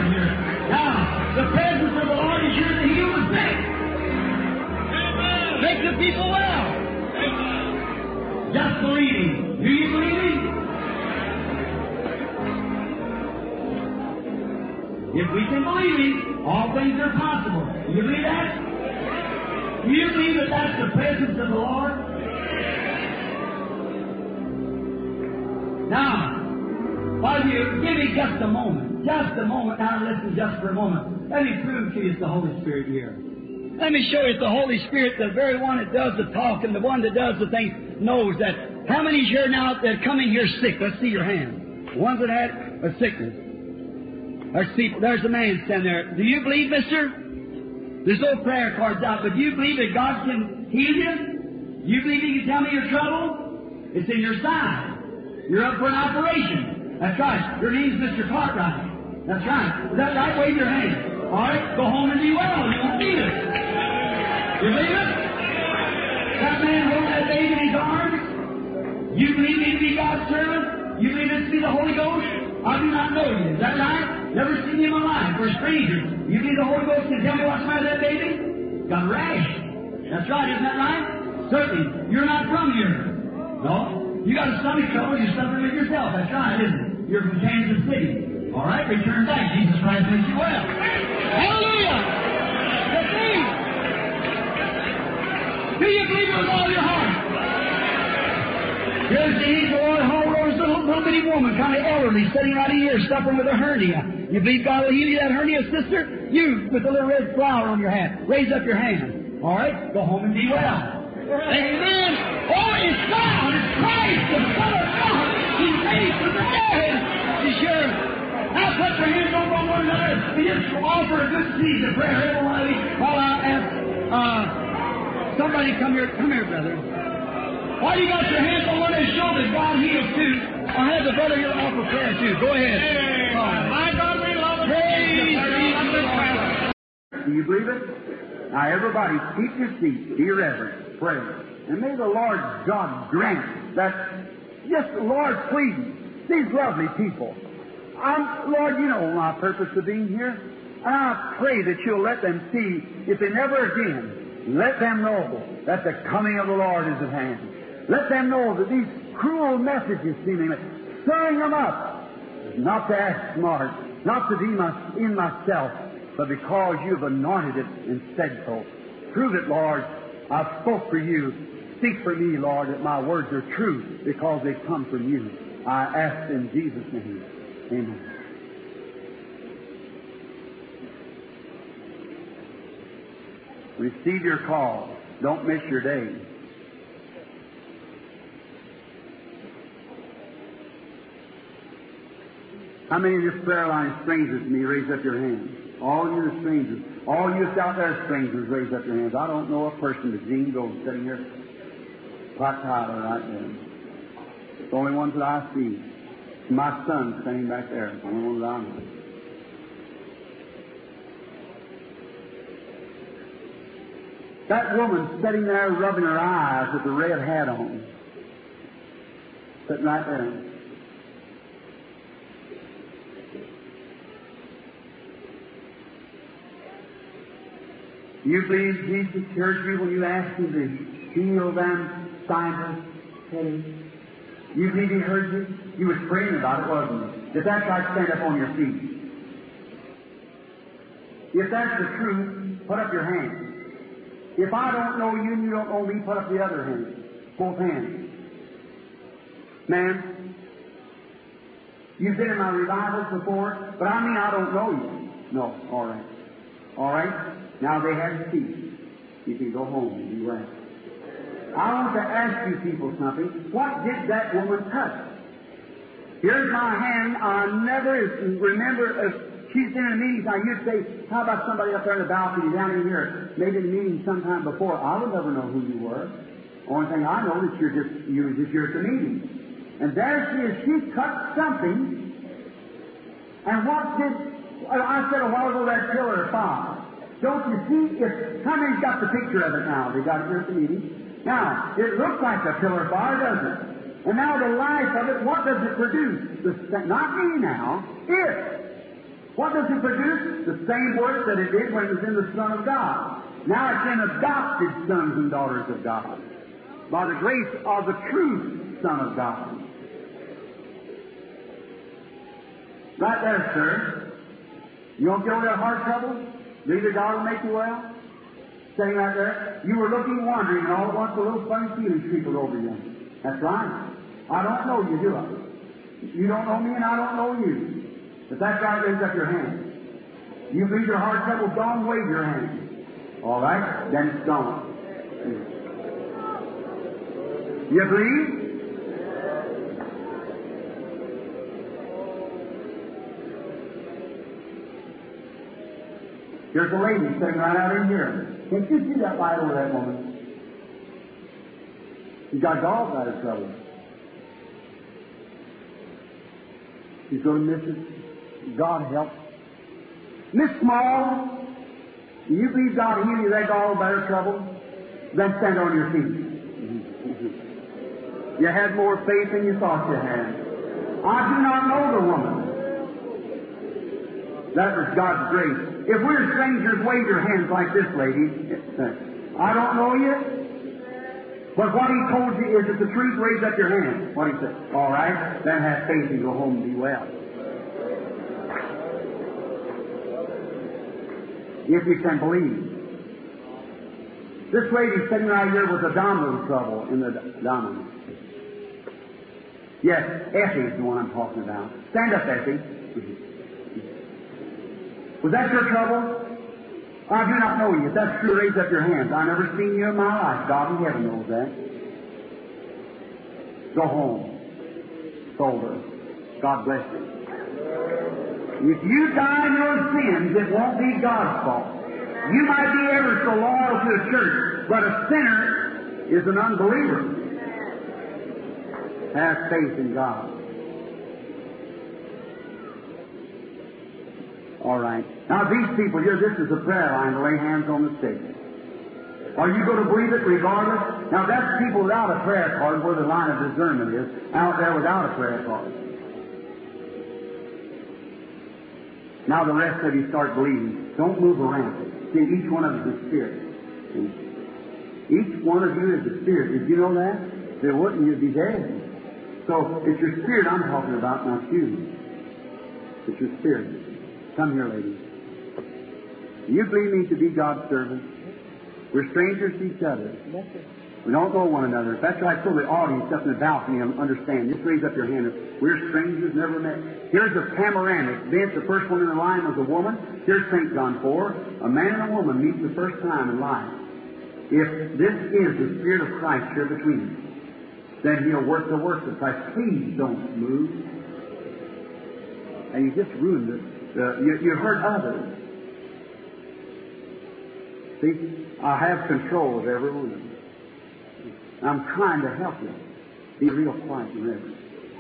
here. Now, the presence of the Lord is here to heal the sick. Make the people well. Just believing. Do you believe Him? If we can believe Him, all things are possible. Do you believe that? Do you believe that that's the presence of the Lord? Now, while you give me just a moment. Now listen just for a moment. Let me prove to you it's the Holy Spirit here. Let me show you it's the Holy Spirit, the very one that does the talking, the one that does the thing, knows that. How many's here now that come in here sick? Let's see your hand. The ones that had a sickness. There's a man standing there. Do you believe, mister? There's no prayer cards out, but do you believe that God can heal you? You believe He can tell me your trouble? It's in your side. You're up for an operation. That's right. Your name's Mr. Cartwright. That's right. Is that right? Wave your hand. All right. Go home and be well. You won't need it. You believe it? That man holding that baby in his arms. You believe me to be God's servant? You believe it to be the Holy Ghost? I do not know you. Is that right? Never seen you in my life. We're strangers. You believe the Holy Ghost can tell me what's the matter with that baby? Got a rash. That's right. Isn't that right? Certainly. You're not from here. No. You got a stomach trouble, you're suffering with yourself. That's right, isn't it? You're from Kansas City. All right, return back. Jesus Christ makes you well. Hallelujah! The thing. Do you believe it with all your heart? Here's the angel of the Lord. There's a little bitty woman, kind of elderly, sitting right here, suffering with a hernia. You believe God will heal you that hernia, sister? You, with a little red flower on your hat, raise up your hand. All right, go home and be well. Amen. Oh, it's God. It's Christ, the Son of God. He's raised from the dead. He's here. Now put your hands over on one another and just offer a good seed of prayer. Everybody, while I ask somebody come here, brother. While you got your hands on one and show that God heals too, I'll have the brother here offer prayer too. Go ahead. My God, we love it. Praise Jesus. Do you believe it? Now everybody, keep your seat. Be reverent. Pray. And may the Lord God grant that, just Lord, please, these lovely people. Lord, you know my purpose of being here. And I pray that you'll let them see, if they never again, let them know that the coming of the Lord is at hand. Let them know that these cruel messages, seemingly, stirring them up, not to act smart, not to be in myself, but because you've anointed it and said so. Prove it, Lord. I spoke for you. Speak for me, Lord, that my words are true because they come from you. I ask in Jesus' name. Amen. Receive your call. Don't miss your day. How many of your prayer line strangers to me, raise up your hands? All you are strangers. All you out there strangers, raise up your hands. I don't know a person but Gene Gold sitting here. Pat Tyler right there. It's the only ones that I see. My son standing back there. It's the only one that I know. That woman sitting there rubbing her eyes with the red hat on. Sitting right there. You believe Jesus cured you when you asked Him to heal them sinus headaches? You believe He heard you? You was praying about it, wasn't you? If that's right, stand up on your feet. If that's the truth, put up your hands. If I don't know you and you don't know me, put up the other hand. Both hands. Ma'am, you've been in my revivals before, but I mean I don't know you. No, all right. All right? Now they have ceased. You can go home and be well. I want to ask you people something. What did that woman touch? Here's my hand. I never remember if she's in a meeting. Now you'd say, how about somebody up there in the balcony down in here? Maybe in a meeting sometime before. I would never know who you were. Only thing I know is you were just here at the meeting. And there she is. She cut something. And what did I said a while ago, that pillar of fire. Don't you see? How many's got the picture of it now? They got it here at the meeting. Now, it looks like a pillar of fire, doesn't it? And now the life of it, what does it produce? Not me now. It. What does it produce? The same work that it did when it was in the Son of God. Now it's in adopted sons and daughters of God, by the grace of the true Son of God. Right there, sir. You don't get over that heart trouble? Believe that God will make you well? Sitting right there. You were looking, wondering, and all at once a little funny feeling creeped over you. That's right. I don't know you, do I? You don't know me, and I don't know you. But that's right, raise up your hand. You believe your heart trouble's gone, wave your hand. All right? Then it's gone. You believe? Here's a lady sitting right out in here. Can't you see that light over that woman? She's got gallbladder trouble. She's going to miss it. God help. Miss Small, do you believe God heal you that gallbladder trouble? Then stand on your feet. You had more faith than you thought you had. I do not know the woman. That was God's grace. If we're strangers, wave your hands like this lady. I don't know you, but what He told you is it the truth. Raise up your hand. What He said. All right, then have faith and go home and be well. If you can believe. This lady sitting right here with abdominal trouble in the abdomen. Yes, Effie is the one I'm talking about. Stand up, Effie. Was that your trouble? I do not know you. If that's true, raise up your hands. I've never seen you in my life. God in heaven knows that. Go home. Told her. God bless you. If you die in your sins, it won't be God's fault. You might be ever so loyal to the church, but a sinner is an unbeliever. Have faith in God. All right. Now these people here, this is a prayer line to lay hands on the sick. Are you going to believe it regardless? Now that's people without a prayer card where the line of discernment is, out there without a prayer card. Now the rest of you start believing. Don't move around. See, each one of us is a spirit. Each one of you is a spirit. Did you know that? If it wouldn't, you'd be dead. So it's your spirit I'm talking about, not you. It's your spirit. Come here, lady. You believe me to be God's servant? We're strangers to each other. We don't know one another. That's right, so the audience up in the balcony understand. Just raise up your hand. We're strangers, never met. Here's a panoramic. Vince, the first one in the line was a woman. Here's St. John 4. A man and a woman meet the first time in life. If this is the Spirit of Christ here between us, then He'll work the works of Christ. Please don't move. And you just ruined it. You hurt others. See, I have control of every one of them. I'm trying to help you. Be real quiet and reverent.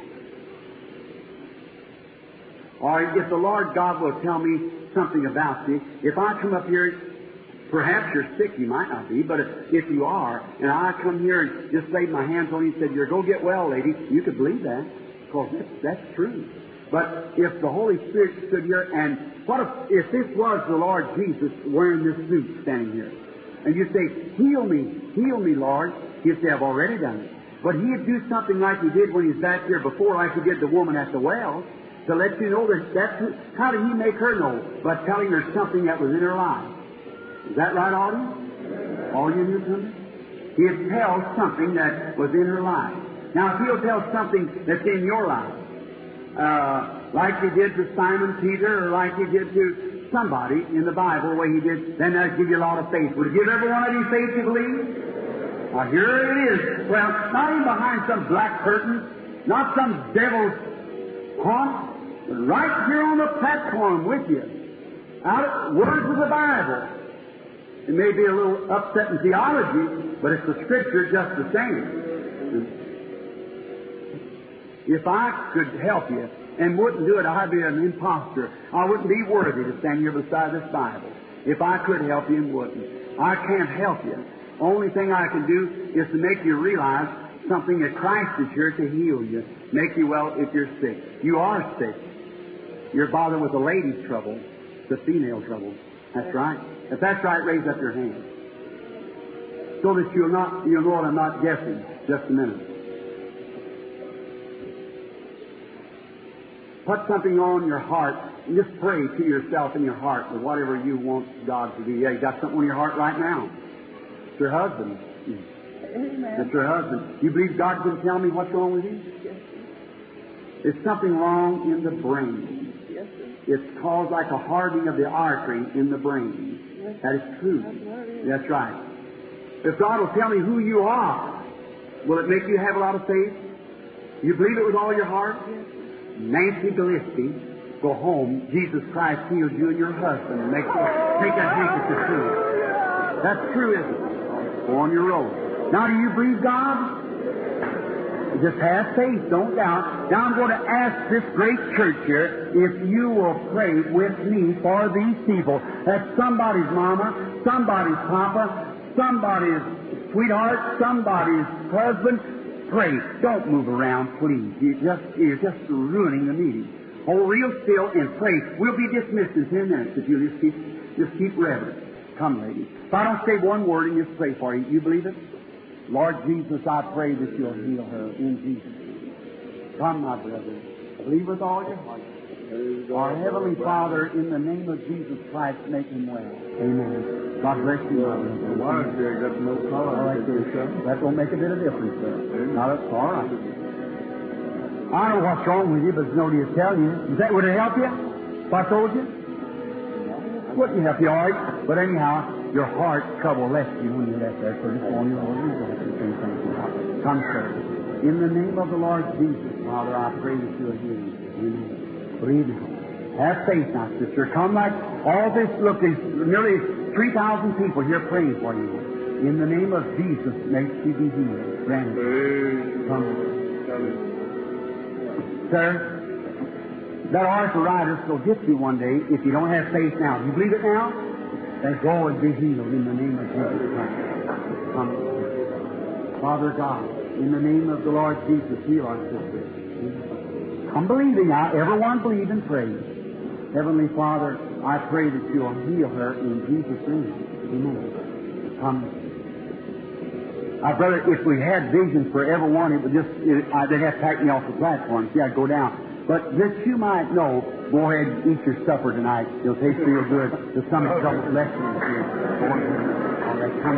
Or if the Lord God will tell me something about you, if I come up here, perhaps you're sick, you might not be, but if you are, and I come here and just laid my hands on you and said, "You're go get well, lady," you could believe that, because that's true. But if the Holy Spirit stood here, and what if this was the Lord Jesus wearing this suit standing here, and you say, heal me, Lord," He'd say, "I've already done it." But He'd do something like He did when He's back here before, like He did the woman at the well, to let you know that's how did He make her know? By telling her something that was in her life. Is that right, audience? All you newcomers? He'd tell something that was in her life. Now, if He'll tell something that's in your life, like He did to Simon Peter, or like He did to somebody in the Bible, the way He did, then that'd give you a lot of faith. Would it give every one of you faith to believe? Now, here it is. Well, not even behind some black curtain, not some devil's haunt, but right here on the platform with you. Out of words of the Bible. It may be a little upset in theology, but it's the Scripture just the same. If I could help you and wouldn't do it, I'd be an imposter. I wouldn't be worthy to stand here beside this Bible if I could help you and wouldn't. I can't help you. Only thing I can do is to make you realize something that Christ is here to heal you, make you well if you're sick. You are sick. You're bothered with the lady's trouble, the female trouble. That's right. If that's right, raise up your hand. So that you'll know that I'm not guessing. Just a minute. Put something on your heart and just pray to yourself in your heart with whatever you want God to do. Yeah, you got something on your heart right now. It's your husband. Amen. It's your husband. You believe God can tell me what's wrong with you? Yes, There's something wrong in the brain. yes, sir. It's caused like a hardening of the artery in the brain. That is true. That's right. If God will tell me who you are, will it make you have a lot of faith? You believe it with all your heart? Nancy Gillespie, go home. Jesus Christ heals you and your husband. Take that handkerchief to him. That's true, isn't it? Go on your road. Now, do you believe God? Just have faith, don't doubt. Now I'm going to ask this great church here if you will pray with me for these people. That's somebody's mama, somebody's papa, somebody's sweetheart, somebody's husband. Pray. Don't move around, please. You're just ruining the meeting. Hold real still and pray. We'll be dismissed in 10 minutes if you just keep reverent. Come, ladies. If I don't say one word and just pray for you, you believe it? Lord Jesus, I pray that you'll heal her in Jesus' name. Come, my brother. Believe with all your heart. Our Heavenly Father, in the name of Jesus Christ, make him well. Amen. God bless you, my brother. All right, that don't make a bit of difference, sir. Not at all. Right. I don't know what's wrong with you, but nobody is telling you. Would it help you if I told you? Wouldn't help you, all right. But anyhow, your heart trouble left you when you left there. So just on your own, come, sir. In the name of the Lord Jesus, Father, I pray that you'll heal you. Amen. Believe me. Have faith now, sister. Come like all this. Look, there's nearly 3,000 people here praying for you. In the name of Jesus, may she be healed. Grant it. Come. Sir, that arthritis will get you one day if you don't have faith now. Do you believe it now? Then go and be healed in the name of Jesus Christ. Come. Father God, in the name of the Lord Jesus, heal our sister. Come believing now. Everyone believe and pray. Heavenly Father, I pray that you'll heal her in Jesus' name. Amen. Come. Brother, if we had visions for everyone, it would they'd have to pack me off the platform. See, I'd go down. But that you might know, go ahead and eat your supper tonight. It'll taste real good. The stomach trouble lesson is here. All right, come.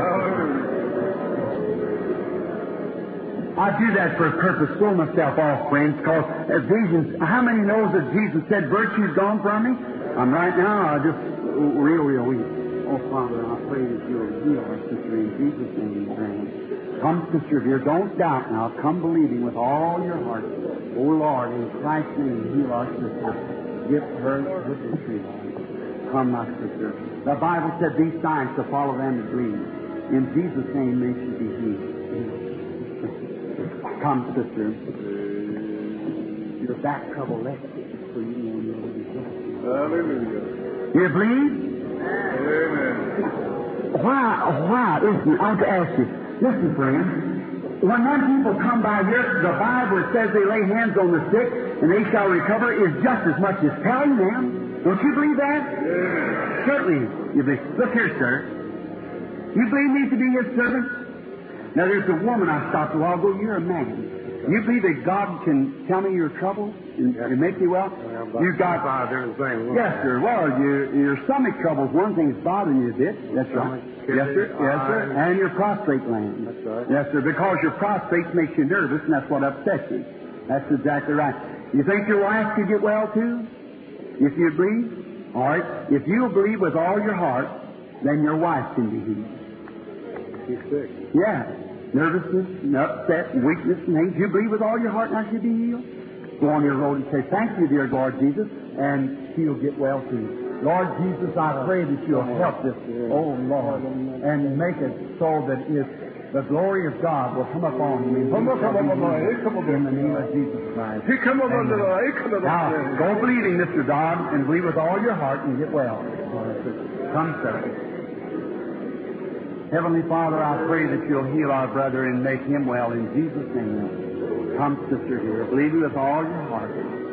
I do that for a purpose, throw myself off, friends, because visions, how many knows that Jesus said, virtue's gone from me? I'm right now, just real weak. Oh, Father, I pray that you'll heal our sister in Jesus' name. Come, sister dear, don't doubt now. Come believing with all your heart. Oh, Lord, in Christ's name, heal our sister. Give her the victory, Lord. Come, my sister. The Bible said these signs to follow them that believe. In Jesus' name, may she be healed. Come, sister. Your back trouble left you, so you know you're healed. Hallelujah. You believe? Amen. Why? Listen, I want to ask you. Listen, friend. When them people come by here, the Bible says they lay hands on the sick and they shall recover is just as much as telling them. Don't you believe that? Amen. Certainly. You believe. Look here, sir. You believe me to be his servant? Now, there's a woman I stopped a while ago. You're a man. You believe that God can tell me your trouble and make you well? You got... Yes, sir. Well, your stomach trouble's one thing that's bothering you a bit. That's right. Yes, sir. Yes, sir. And your prostate gland. That's right. Yes, sir. Because your prostate makes you nervous, and that's what upsets you. That's exactly right. You think your wife could get well, too? If you believe? All right. If you believe with all your heart, then your wife can be healed. She's sick. Yeah. Nervousness and upset and weakness and things. You believe with all your heart now she'll be healed? Go on your road and say, thank you, dear Lord Jesus, and she'll get well too. Lord Jesus, I pray that you'll help this, oh Lord, and make it so that the glory of God will come upon you. In the name of Jesus Christ. Amen. Now, go believing, Mr. Dodd, and believe with all your heart and get well. Come, sir. Heavenly Father, I pray that you'll heal our brother and make him well in Jesus' name. Come, sister dear, believe with all your heart.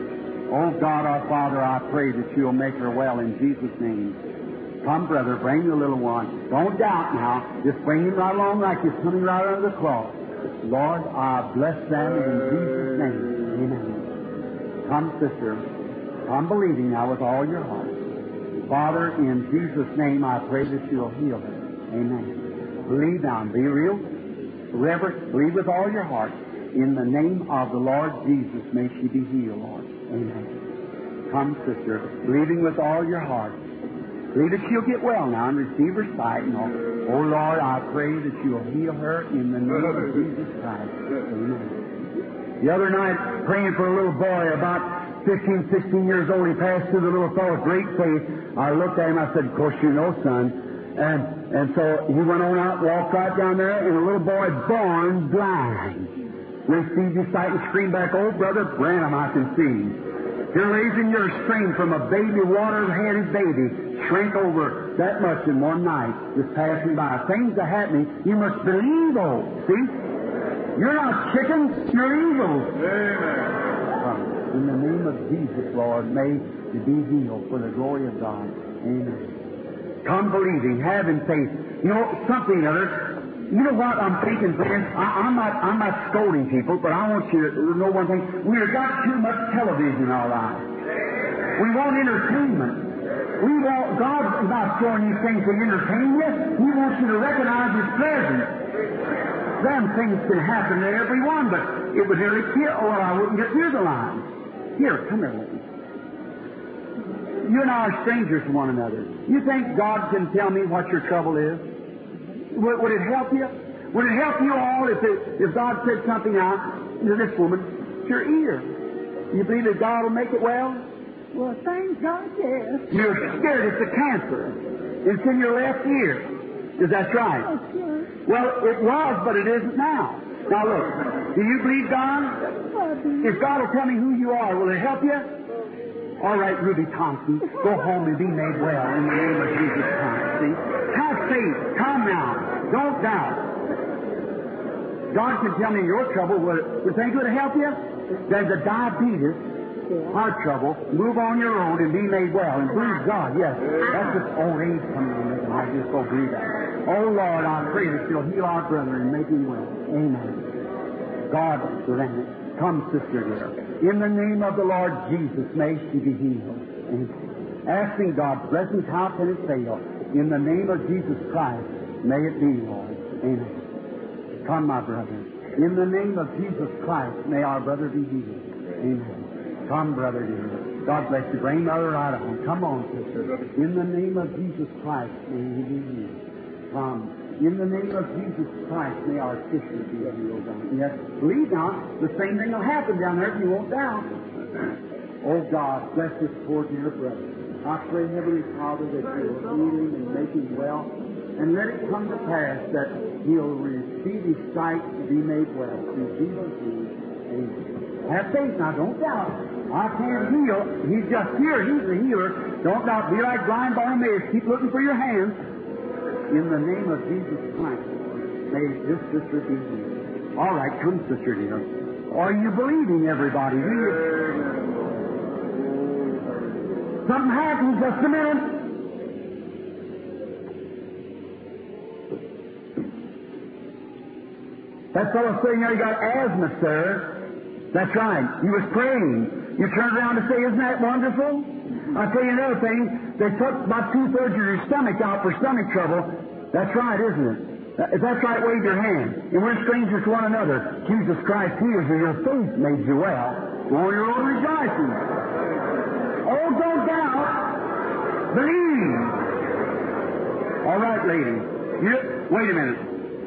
Oh God, our Father, I pray that You'll make her well in Jesus' name. Come, brother, bring the little one. Don't doubt now. Just bring him right along like he's coming right under the cross. Lord, I bless them in Jesus' name. Amen. Come, sister. Come believing now with all your heart. Father, in Jesus' name, I pray that You'll heal her. Amen. Believe now and be real reverent. Believe with all your heart. In the name of the Lord Jesus, may she be healed, Lord. Amen. Come, sister, believing with all your heart. Believe that she'll get well now and receive her sight and all. Oh, Lord, I pray that You'll heal her in the name of Jesus Christ. Amen. The other night, praying for a little boy about 15, 16 years old, he passed through the little fellow's great faith. I looked at him, I said, of course you know, son. And so he went on out, walked right down there, and a little boy born blind received his sight and screamed back, oh, Brother Branham, I can see. You're raising your strain from a baby, water-headed baby, shrank over that much in one night, just passing by. Things are happening. You must believe, oh, see? You're not chickens, you're eagles. Amen. In the name of Jesus, Lord, may you be healed for the glory of God. Amen. Come believing, having faith. You know, something other. You know what I'm thinking, friends? I'm not scolding people, but I want you to know one thing. We've got too much television in our lives. We want entertainment. God's not showing you things to entertain you. He wants you to recognize His presence. Them things can happen to everyone, but it would nearly kill, or I wouldn't get through the line. Here, come here with me. You and I are strangers to one another. You think God can tell me what your trouble is? Would it help you? Would it help you all if God said something out to this woman? It's your ear. You believe that God will make it well? Well, thank God, yes. You're scared it's a cancer. It's in your left ear. Is that right? Oh, sure. Well, it was, but it isn't now. Now look, do you believe God? If God will tell me who you are, will it help you? All right, Ruby Thompson, go home and be made well in the name of Jesus Christ. See? Have faith. Come now. Don't doubt. God can tell me your trouble. Would think it would help you? There's a diabetes, heart trouble. Move on your own and be made well. And believe God. Yes. That's just old age coming in. I just go believe that. Oh, Lord, I pray that You'll heal our brother and make him well. Amen. God grant it. Come, sister dear. In the name of the Lord Jesus, may she be healed. Amen. Asking God's blessings, how can it fail? In the name of Jesus Christ, may it be, Lord. Amen. Come, my brother. In the name of Jesus Christ, may our brother be healed. Amen. Come, brother dear. God bless you. Bring Mother right on. Come on, sister. In the name of Jesus Christ, may he be healed. Come. In the name of Jesus Christ, may our sister be healed. Yes, believe now, the same thing will happen down there if you won't doubt. Oh God, bless this poor dear brother. I pray, Heavenly Father, that You'll heal him and make him well, and let it come to pass that he'll receive his sight to be made well. In Jesus' name, amen. Have faith now, don't doubt. I can't heal. He's just here. He's the healer. Don't doubt. Be like blind Bartimaeus. Keep looking for your hands. In the name of Jesus Christ, may this sister be healed. All right, come, sister dear. Are you believing, everybody? Something happened. Just a minute. That fellow sitting there, he got asthma, sir. That's right. He was praying. You turned around to say, isn't that wonderful? I'll tell you another thing. They took about 2/3 of your stomach out for stomach trouble. That's right, isn't it? If that's right, wave your hand. And we're strangers to one another. Jesus Christ heals you. Your faith made you well. Go on your own rejoicing. Oh, don't doubt. Believe. All right, lady. Wait a minute.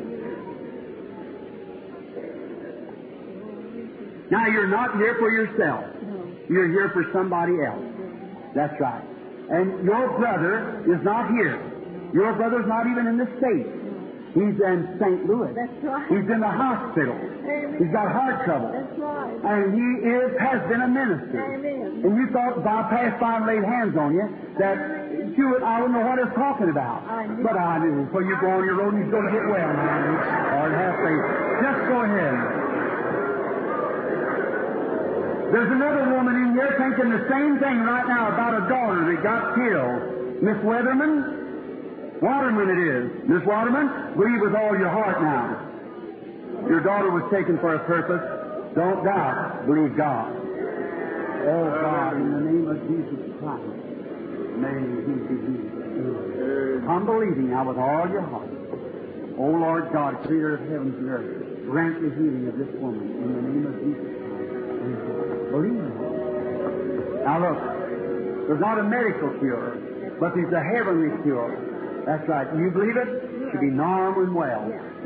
Now, you're not here for yourself. You're here for somebody else. That's right. And your brother is not here. Your brother's not even in the States. He's in St. Louis. That's right. He's in the hospital. Amen. He's got heart trouble. That's right. And he has been a minister. Amen. And you thought if I passed by and laid hands on you, that I wouldn't know what I was talking about. I knew. But I knew. So you go on your road and you're going to get well now. Lord, have faith. Just go ahead. There's another woman in here thinking the same thing right now about a daughter that got killed. Miss Waterman it is. Miss Waterman, believe with all your heart now. Your daughter was taken for a purpose. Don't doubt. Believe God. Oh, God, in the name of Jesus Christ, may He be healed. I'm believing now with all your heart. Oh, Lord God, Creator of heavens and earth, grant the healing of this woman in the name of Jesus Christ. Believe me. Now look, there's not a medical cure, but there's a heavenly cure. That's right. You believe it? Should be normal and well.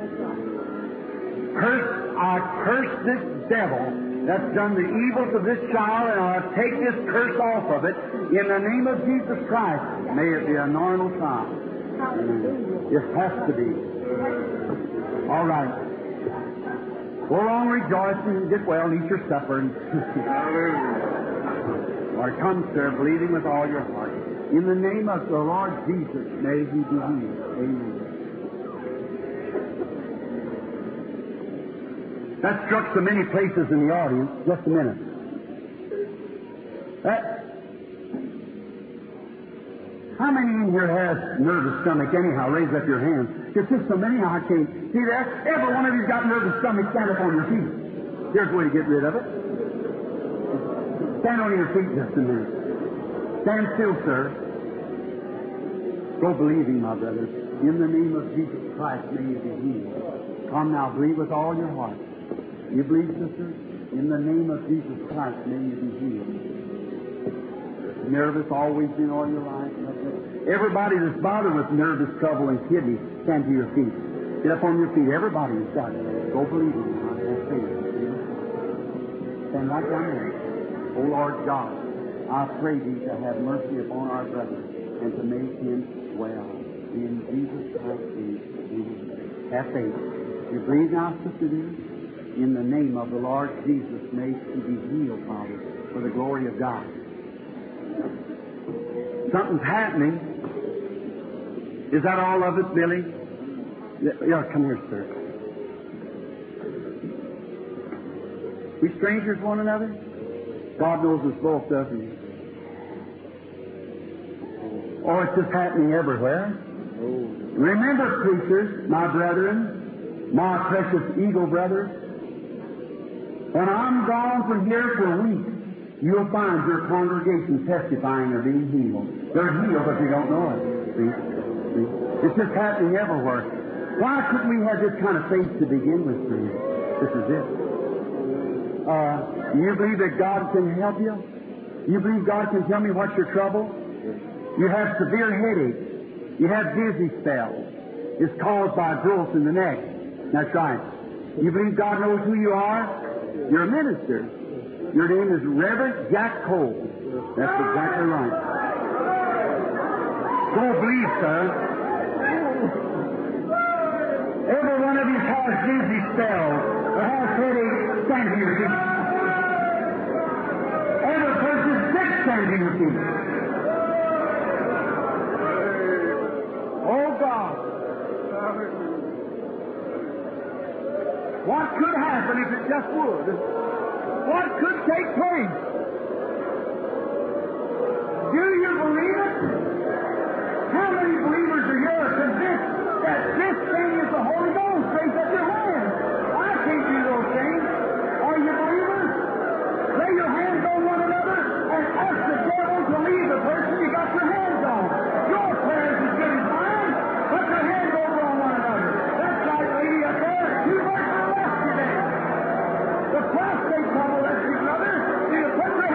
I curse this devil that's done the evil to this child, and I'll take this curse off of it in the name of Jesus Christ. May it be a normal child. It has to be. All right. Go along rejoicing, get well, and eat your supper. Or come, sir, believing with all your heart. In the name of the Lord Jesus, may He be healed. Amen. That struck so many places in the audience. Just a minute. How many in here has nervous stomach anyhow? Raise up your hand. There's just so many I can't see that. Every one of you's got nervous stomach. Stand up on your feet. Here's a way to get rid of it. Stand on your feet just a minute. Stand still, sir. Go believing, my brothers. In the name of Jesus Christ, may you be healed. Come now, believe with all your heart. You believe, sister? In the name of Jesus Christ, may you be healed. Nervous always been all your life? Everybody that's bothered with nervous trouble and kidneys, stand to your feet. Get up on your feet. Everybody's got it. Go believing. Stand right down there. Oh, Lord God, I pray Thee to have mercy upon our brother and to make him well. In Jesus Christ's name, have faith. You believe now, sister dear? In the name of the Lord Jesus, may she be healed, Father, for the glory of God. Something's happening. Is that all of it, Billy? Yeah, come here, sir. We strangers one another? God knows us both, doesn't He? Oh, it's just happening everywhere. Remember, preachers, my brethren, my precious eagle brothers, when I'm gone from here for a week, you'll find your congregation testifying of being healed. They're healed, but you don't know it. See? It's just happening everywhere. Why couldn't we have this kind of faith to begin with, friends? This is it. You believe that God can help you? You believe God can tell me what's your trouble? You have severe headache. You have dizzy spells. It's caused by growth in the neck. That's right. You believe God knows who you are? You're a minister. Your name is Reverend Jack Cole. That's exactly right. Go believe, sir. Every one of you has dizzy spells or has headache. Stand to your feet. Every person is sick. Stand to your feet. Oh, God. What could happen if it just would? What could take place? Do you believe it? How many believers are here convinced that this thing is the Holy Ghost? Raise up your hands. I can't do those things. Are you believers? Lay your hands on one another and ask the devil to leave the person you got your hands on. Your prayers is good as mine. Put your hands over on one another. That's right, lady up there. You weren't left today. The prostate trouble, that's your brother. You put your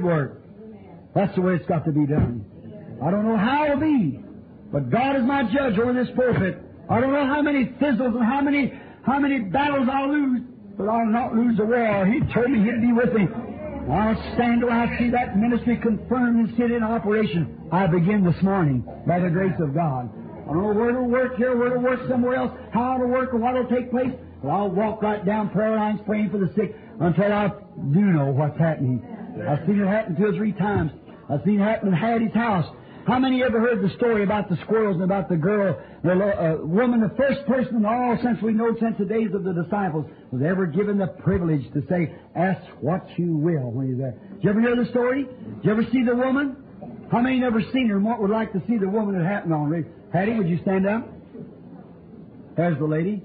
good work. That's the way it's got to be done. I don't know how it'll be, but God is my judge over this pulpit. I don't know how many fizzles and how many battles I'll lose, but I'll not lose the war. He told me He'd be with me. I'll stand till I see that ministry confirmed and sit in operation. I begin this morning by the grace of God. I don't know where it'll work here, where it'll work somewhere else, how it'll work, or what will take place, but I'll walk right down prayer lines praying for the sick until I do know what's happening. I've seen it happen 2 or 3 times. I've seen it happen in Hattie's house. How many ever heard the story about the squirrels and about the girl, the woman, the first person in all since we know since the days of the disciples was ever given the privilege to say, ask what you will when you're there. Did you ever hear the story? Did you ever see the woman? How many never seen her and what would like to see the woman it happened on? Hattie, would you stand up? There's the lady.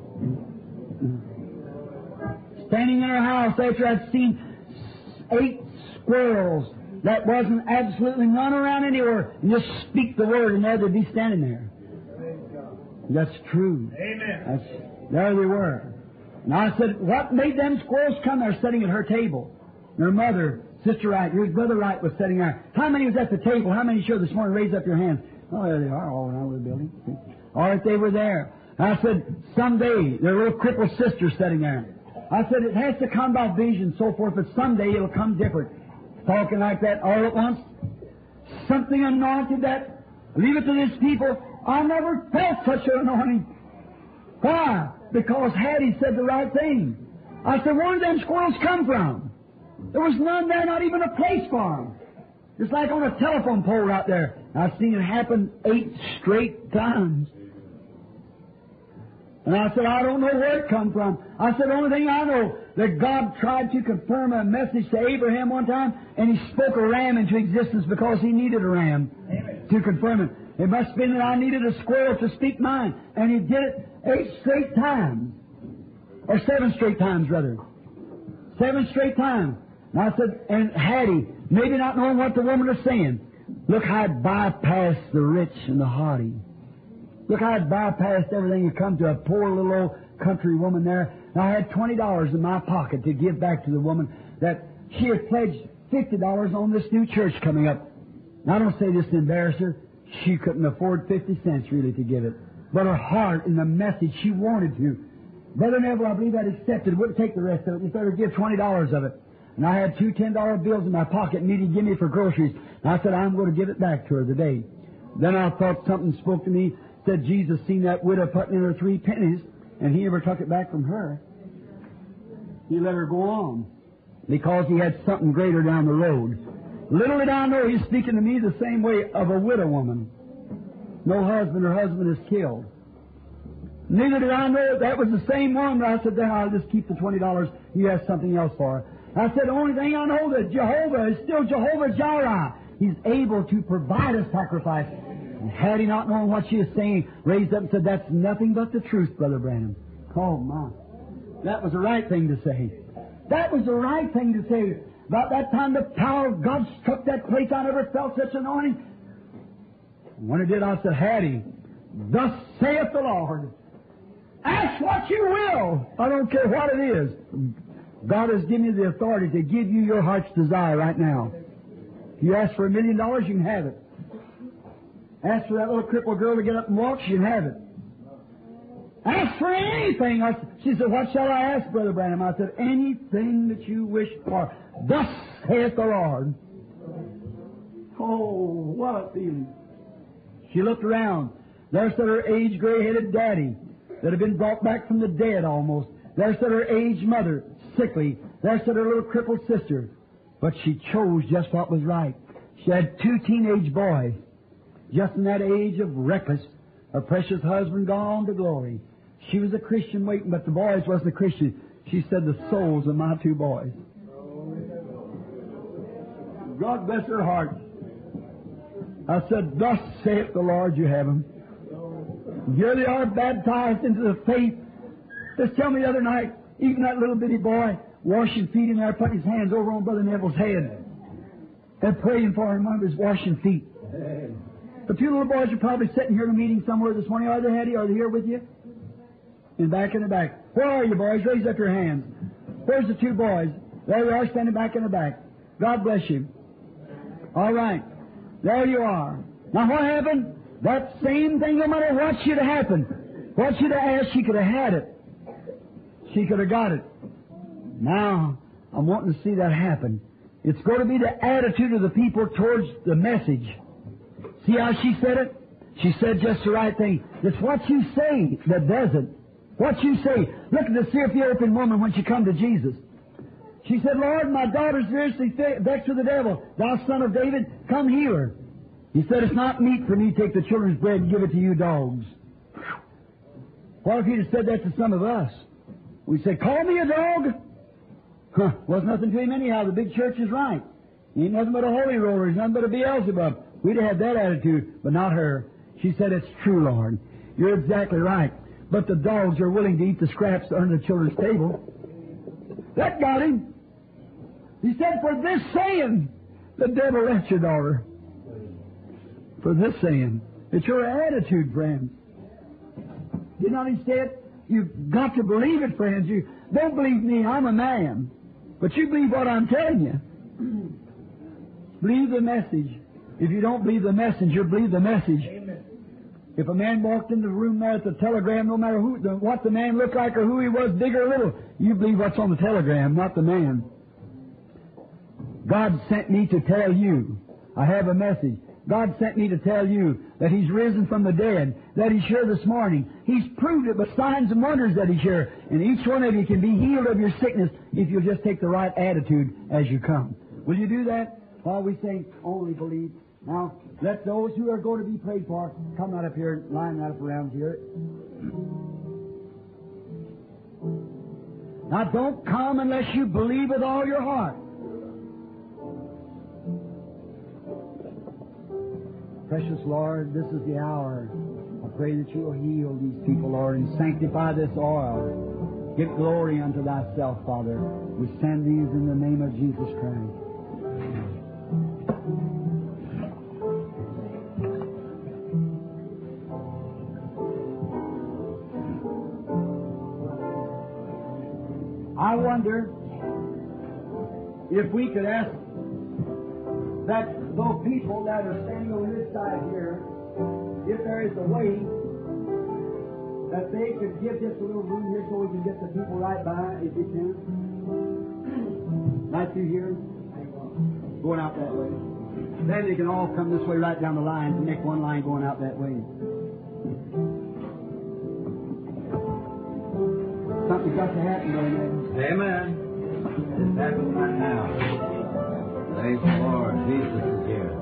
Standing in her house after I'd seen 8 squirrels. That wasn't absolutely none around anywhere. And just speak the word and there they'd be standing there. That's true. Amen. There they were. And I said, what made them squirrels come there sitting at her table? And her mother, Sister Wright, your brother Wright was sitting there. How many was at the table? How many showed this morning? Raise up your hands. Oh, there they are, all around the building. All right, they were there. And I said, someday, their little crippled sister sitting there. I said, it has to come by vision, so forth, but someday it'll come different. Talking like that all at once. Something anointed that. Leave it to these people. I never felt such an anointing. Why? Because Hattie said the right thing. I said, where did them squirrels come from? There was none there, not even a place for them. Just like on a telephone pole out there. I've seen it happen 8 straight times. And I said, I don't know where it come from. I said, the only thing I know, that God tried to confirm a message to Abraham one time, and He spoke a ram into existence because He needed a ram to confirm it. It must have been that I needed a squirrel to speak mine. And He did it 8 straight times. Or 7 straight times, rather. 7 straight times. And I said, and Hattie, maybe not knowing what the woman was saying, look how it bypassed the rich and the haughty. Look how it bypassed everything and come to a poor little old country woman there. And I had $20 in my pocket to give back to the woman that she had pledged $50 on this new church coming up. And I don't say this to embarrass her. She couldn't afford 50 cents really to give it. But her heart and the message, she wanted to. Brother Neville, I believe, had accepted, wouldn't take the rest of it. He better give $20 of it. And I had 2 $10 bills in my pocket needed to give me for groceries. And I said, I'm going to give it back to her today. Then I thought something spoke to me. Said Jesus seen that widow putting in her 3 pennies, and He never took it back from her. He let her go on because He had something greater down the road. Little did I know He's speaking to me the same way of a widow woman. No husband, her husband is killed. Neither did I know that was the same one, but I said, then I'll just keep the $20. He has something else for her. I said, the only thing I know that Jehovah is still Jehovah Jireh. He's able to provide a sacrifice. And had He not known what she was saying, raised up and said, that's nothing but the truth, Brother Branham. Oh, my. That was the right thing to say. That was the right thing to say. About that time, the power of God struck that place. I never felt such anointing. And when it did, I said, Hattie, thus saith the Lord, ask what you will. I don't care what it is. God has given you the authority to give you your heart's desire right now. If you ask for $1 million, you can have it. Ask for that little crippled girl to get up and walk, she can have it. Ask for anything. She said, what shall I ask, Brother Branham? I said, anything that you wish for. Thus saith the Lord. Oh, what a feeling. She looked around. There stood her aged, gray-headed daddy that had been brought back from the dead almost. There stood her aged mother, sickly. There stood her little crippled sister. But she chose just what was right. She had 2 teenage boys. Just in that age of reckless, her precious husband gone to glory. She was a Christian waiting, but the boys wasn't a Christian. She said, the souls of my 2 boys. God bless her heart. I said, thus saith the Lord, you have them. Here they are, baptized into the faith. Just tell me the other night, even that little bitty boy, washing feet in there, putting his hands over on Brother Neville's head and praying for him under his washing feet. The 2 little boys are probably sitting here in a meeting somewhere this morning. Are they, Hattie? Are they here with you? In the back. Where are you, boys? Raise up your hands. Where's the 2 boys? There they are, standing back in the back. God bless you. All right. There you are. Now what happened? That same thing, no matter what should have happened, what should have asked, she could have had it. She could have got it. Now, I'm wanting to see that happen. It's going to be the attitude of the people towards the message. See how she said it? She said just the right thing. It's what you say that does it. What you say. Look at the Syrophoenician woman when she come to Jesus. She said, Lord, my daughter's seriously vexed with the devil. Thou son of David, come heal her. He said, it's not meet for me to take the children's bread and give it to you dogs. What if he'd have said that to some of us? We said, call me a dog? Huh, was nothing to him anyhow. The big church is right. He ain't nothing but a holy roller. He's nothing but a Beelzebub. We'd have had that attitude, but not her. She said, it's true, Lord. You're exactly right. But the dogs are willing to eat the scraps under the children's table. That got him. He said, for this saying, the devil left your daughter. For this saying. It's your attitude, friends. You know what he said? You've got to believe it, friends. You don't believe me, I'm a man. But you believe what I'm telling you. Believe the message. If you don't believe the messenger, believe the message. Amen. If a man walked into the room there at the telegram, no matter what the man looked like or who he was, big or little, you believe what's on the telegram, not the man. God sent me to tell you. I have a message. God sent me to tell you that He's risen from the dead, that He's here this morning. He's proved it by signs and wonders that He's here. And each one of you can be healed of your sickness if you'll just take the right attitude as you come. Will you do that? While we say, only believe. Now, let those who are going to be prayed for come right up here, line right up around here. Now, don't come unless you believe with all your heart. Precious Lord, this is the hour. I pray that you will heal these people, Lord, and sanctify this oil. Give glory unto thyself, Father. We send these in the name of Jesus Christ. I wonder if we could ask that those people that are standing on this side here, if there is a way that they could give just a little room here so we can get the people right by, if you can. Right through here. Going out that way. Then they can all come this way right down the line and make one line going out that way. Something's got to happen, Brother. Amen. It's happening right now. Praise the Lord. Jesus is here.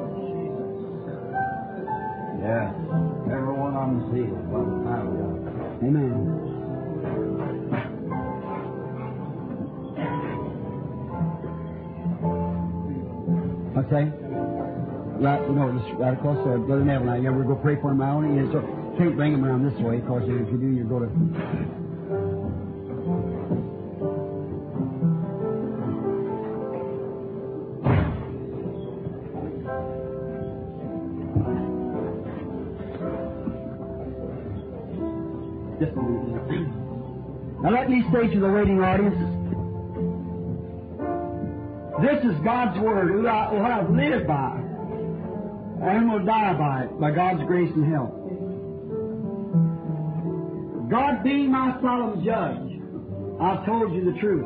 Yes. Everyone on the seat by the time of God. Amen. Okay? Right across there. Brother Neville, now you ever go pray for him now? So can't bring him around this way, of course. If you do, you go to... Now let me say to the waiting audience, this is God's Word, what I've lived by, and will die by it, by God's grace and help. God being my solemn judge, I've told you the truth.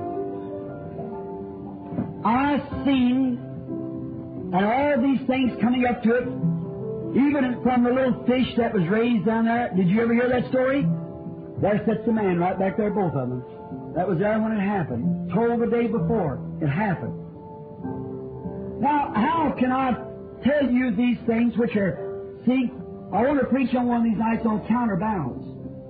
I've seen, and all these things coming up to it, even from the little fish that was raised down there. Did you ever hear that story? There sits the man right back there, both of them. That was there when it happened. Told the day before it happened. Now, how can I tell you these things which are... See, I want to preach on one of these nights on counterbalance.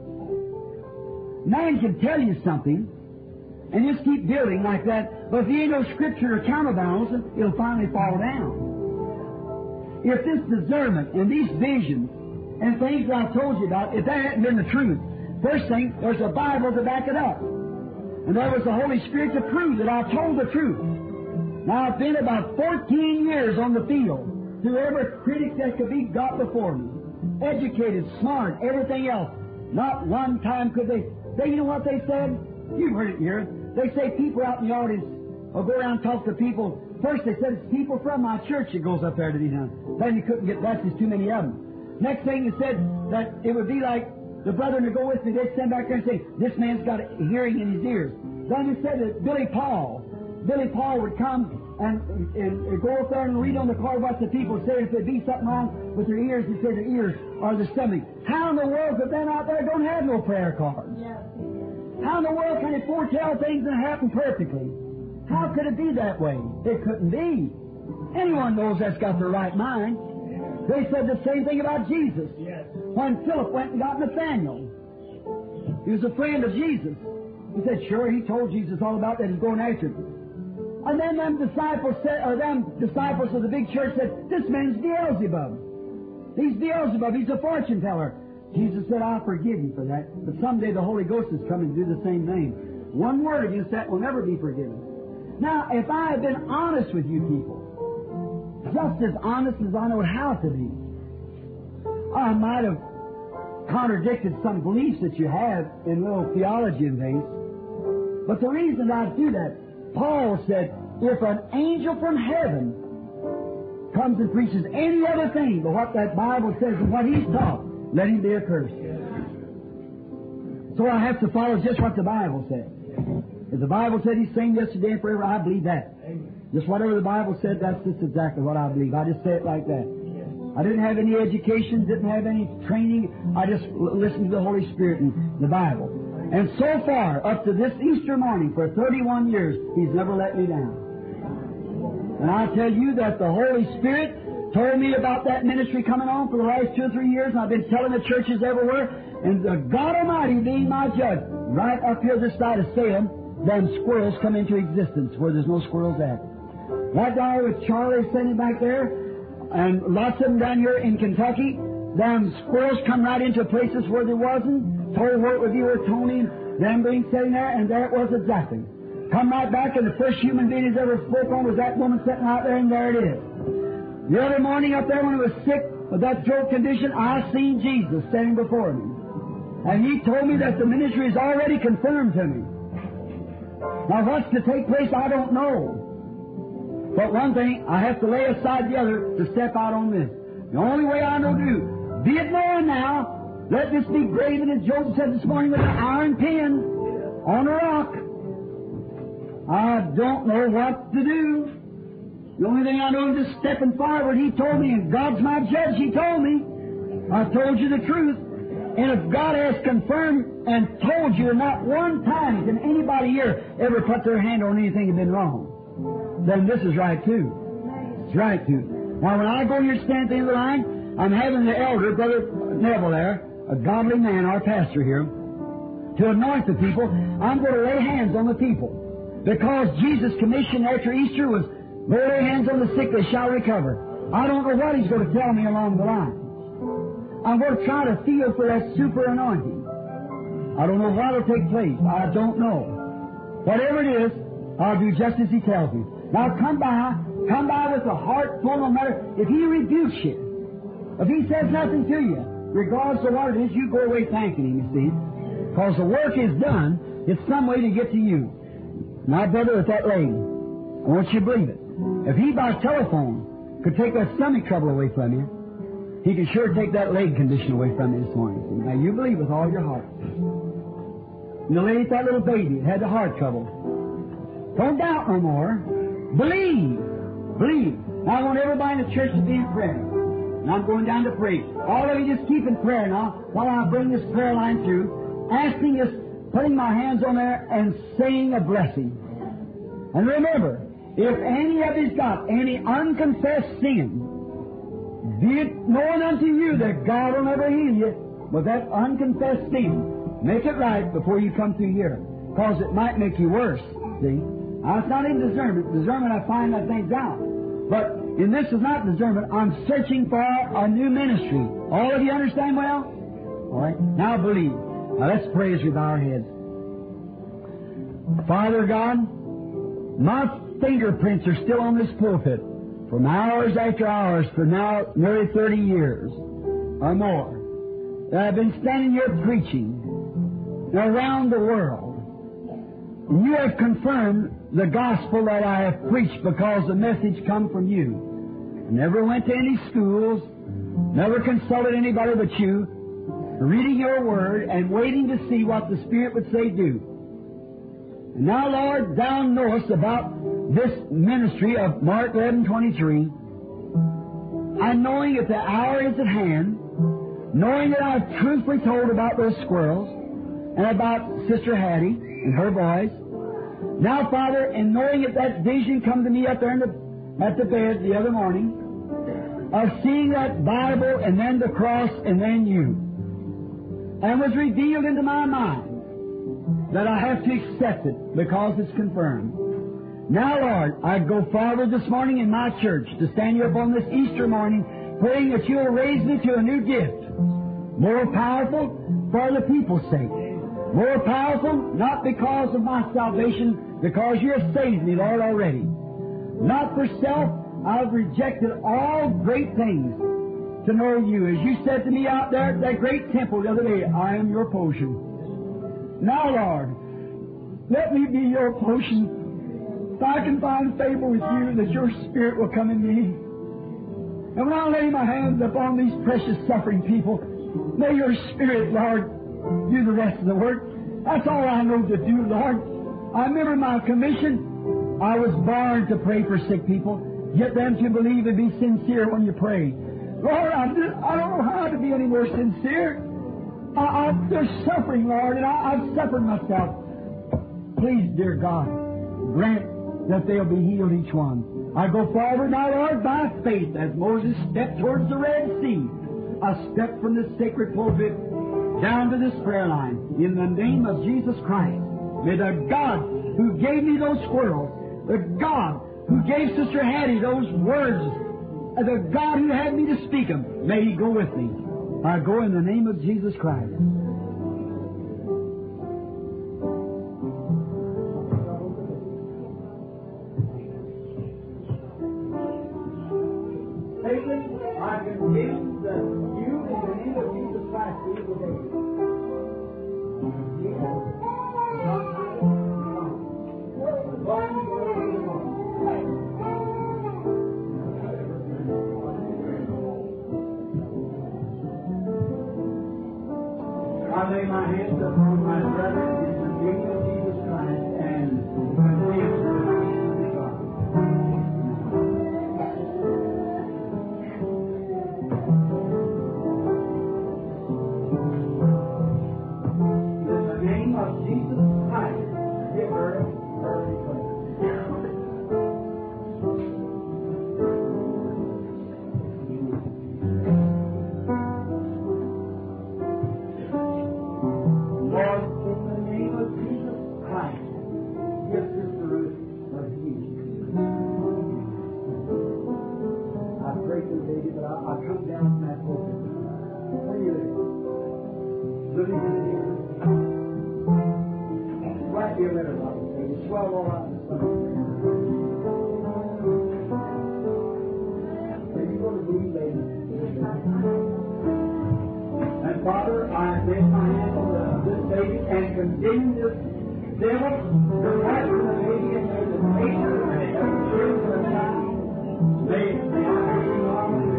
Man can tell you something and just keep building like that, but if you ain't no scripture to counterbalance it, it'll finally fall down. If this discernment and these visions and things that I've told you about, if that hadn't been the truth, first thing, there's a Bible to back it up. And there was the Holy Spirit to prove that I told the truth. Now, I've been about 14 years on the field through every critic that could be got before me. Educated, smart, everything else. Not one time could they... You know what they said? You heard it here. They say people out in the audience will go around and talk to people first they said it's people from my church that goes up there to be done. Then you couldn't get that, there's too many of them. Next thing you said that it would be like the brethren to go with me, they'd stand back there and say, this man's got a hearing in his ears. Then you said that Billy Paul would come and go up there and read on the card what the people say. If there'd be something wrong with their ears, he'd say their ears are the stomach. How in the world could them out there don't have no prayer cards? How in the world can it foretell things that happen perfectly? How could it be that way? It couldn't be. Anyone knows that's got the right mind. They said the same thing about Jesus. When Philip went and got Nathaniel, he was a friend of Jesus. He said, sure, he told Jesus all about that. He's going after him. And then them disciples of the big church said, this man's Beelzebub. He's Beelzebub. He's a fortune teller. Jesus said, I'll forgive you for that. But someday the Holy Ghost is coming to do the same thing. One word against that will never be forgiven. Now, if I have been honest with you people, just as honest as I know how to be, I might have contradicted some beliefs that you have in little theology and things. But the reason I do that, Paul said, if an angel from heaven comes and preaches any other thing but what that Bible says and what he's taught, let him be accursed. So I have to follow just what the Bible said. If the Bible said he's same yesterday and forever, I believe that. Just whatever the Bible said, that's just exactly what I believe. I just say it like that. I didn't have any education, didn't have any training. I just listened to the Holy Spirit and the Bible. And so far, up to this Easter morning, for 31 years, He's never let me down. And I tell you that the Holy Spirit told me about that ministry coming on for the last 2 or 3 years, and I've been telling the churches everywhere, and the God Almighty being my judge, right up here this side of Salem, them squirrels come into existence where there's no squirrels at. That guy with Charlie standing back there, and lots of them down here in Kentucky, them squirrels come right into places where there wasn't. Told where it would be with Tony, them being sitting there, and there it was exactly. Come right back, and the first human being he's ever spoke on was that woman sitting out there, and there it is. The other morning up there when I was sick with that throat condition, I seen Jesus standing before me. And He told me that the ministry is already confirmed to me. Now what's to take place, I don't know. But one thing, I have to lay aside the other to step out on this. The only way I know to do, be it known now, let this be graven, as Joseph said this morning, with an iron pen on a rock. I don't know what to do. The only thing I know is just stepping forward. He told me, and God's my judge, He told me. I told you the truth. And if God has confirmed and told you, not one time can anybody here ever put their hand on anything that's been wrong, then this is right too. It's right too. Now when I go here to stand at the end of the line, I'm having the elder, Brother Neville there, a godly man, our pastor here, to anoint the people. I'm going to lay hands on the people. Because Jesus' commission after Easter was, lay hands on the sick, they shall recover. I don't know what He's going to tell me along the line. I'm going to try to feel for that super anointing. I don't know what will take place. I don't know. Whatever it is, I'll do just as He tells me. Now come by with a heart full, no matter if He rebukes you. If He says nothing to you, regardless of what it is, you go away thanking Him, you see. Because the work is done, it's some way to get to you. My brother with that lady, I want you to believe it. If he by telephone could take that stomach trouble away from you, He can sure take that leg condition away from you this morning. See? Now you believe with all your heart. And the lady, that little baby, had the heart trouble. Don't doubt no more. Believe. Believe. Now I want everybody in the church to be in prayer. And I'm going down to pray. All of you just keep in prayer now while I bring this prayer line through, asking us, putting my hands on there and saying a blessing. And remember, if any of you's got any unconfessed sin, be it known unto you that God will never heal you with that unconfessed sin. Make it right before you come through here, because it might make you worse. See? Now, it's not in discernment. Discernment, I find that things out. But in this is not discernment. I'm searching for a new ministry. All of you understand well? All right. Now believe. Now let's pray as we bow our heads. Father God, my fingerprints are still on this pulpit from hours after hours for now nearly 30 years or more. That I've been standing here preaching around the world. And you have confirmed the gospel that I have preached because the message come from you. I never went to any schools, never consulted anybody but you, reading your word and waiting to see what the Spirit would say do. And now, Lord, thou knowest about this ministry of Mark 11:23, and knowing that the hour is at hand, knowing that I've truthfully told about those squirrels and about Sister Hattie and her boys. Now, Father, and knowing that vision come to me up there at the bed the other morning, of seeing that Bible and then the cross and then you, and was revealed into my mind that I have to accept it because it's confirmed. Now, Lord, I go forward this morning in my church to stand here upon this Easter morning, praying that you'll raise me to a new gift, more powerful for the people's sake, more powerful not because of my salvation, because you have saved me, Lord, already. Not for self, I've rejected all great things to know you. As you said to me out there at that great temple the other day, I am your potion. Now, Lord, let me be your potion. If I can find favor with you, that your Spirit will come in me. And when I lay my hands upon these precious suffering people, may your Spirit, Lord, do the rest of the work. That's all I know to do, Lord. I remember my commission. I was born to pray for sick people. Get them to believe and be sincere when you pray. Lord, I don't know how to be any more sincere. They're suffering, Lord, and I've suffered myself. Please, dear God, grant that they'll be healed, each one. I go forward now, Lord, by faith, as Moses stepped towards the Red Sea. I step from this sacred pulpit down to this prayer line. In the name of Jesus Christ, may the God who gave me those squirrels, the God who gave Sister Hattie those words, the God who had me to speak them, may He go with me. I go in the name of Jesus Christ. Satan, I condemn you in the name of Jesus Christ to evil days. I lay my hands upon my brother in the name of Jesus Christ and condemn the peace of God. In the name of Jesus Christ, give her request. I'll come down from that pulpit. Where do you live? Living in here. Write me a letter, Bible say. It's 12 all out in the sun. Then you go to Blue Lady. And Father, I lay my hand on this baby and condemn this devil to fight for the baby and may the nature and the children of God may I be long and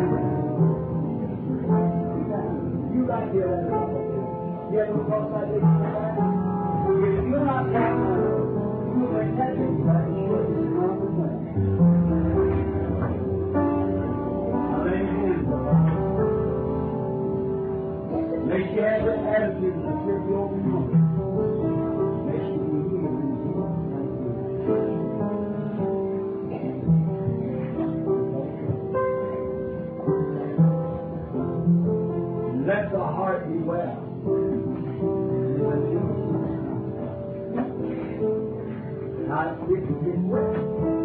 you right here, you ever cross that big fire? If you're not that, you will catch it, but I'm sure it's not the way. I lay your hands upon her. May she have the attitude of the spiritual open heart. May she be healed in Jesus' name. Let the heart be well. Not if it is well.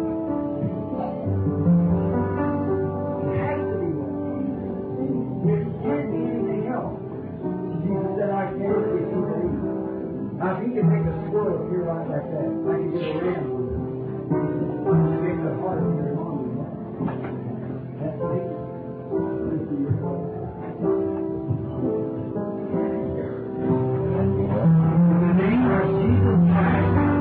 It has to be well. If it can't be anything else, Jesus said, I can't be anything. Now, if He can make a squirrel appear right like that, I can get a ram on it. Make the heart appear on me. That's it. Listen to your heart. In the name of Jesus Christ.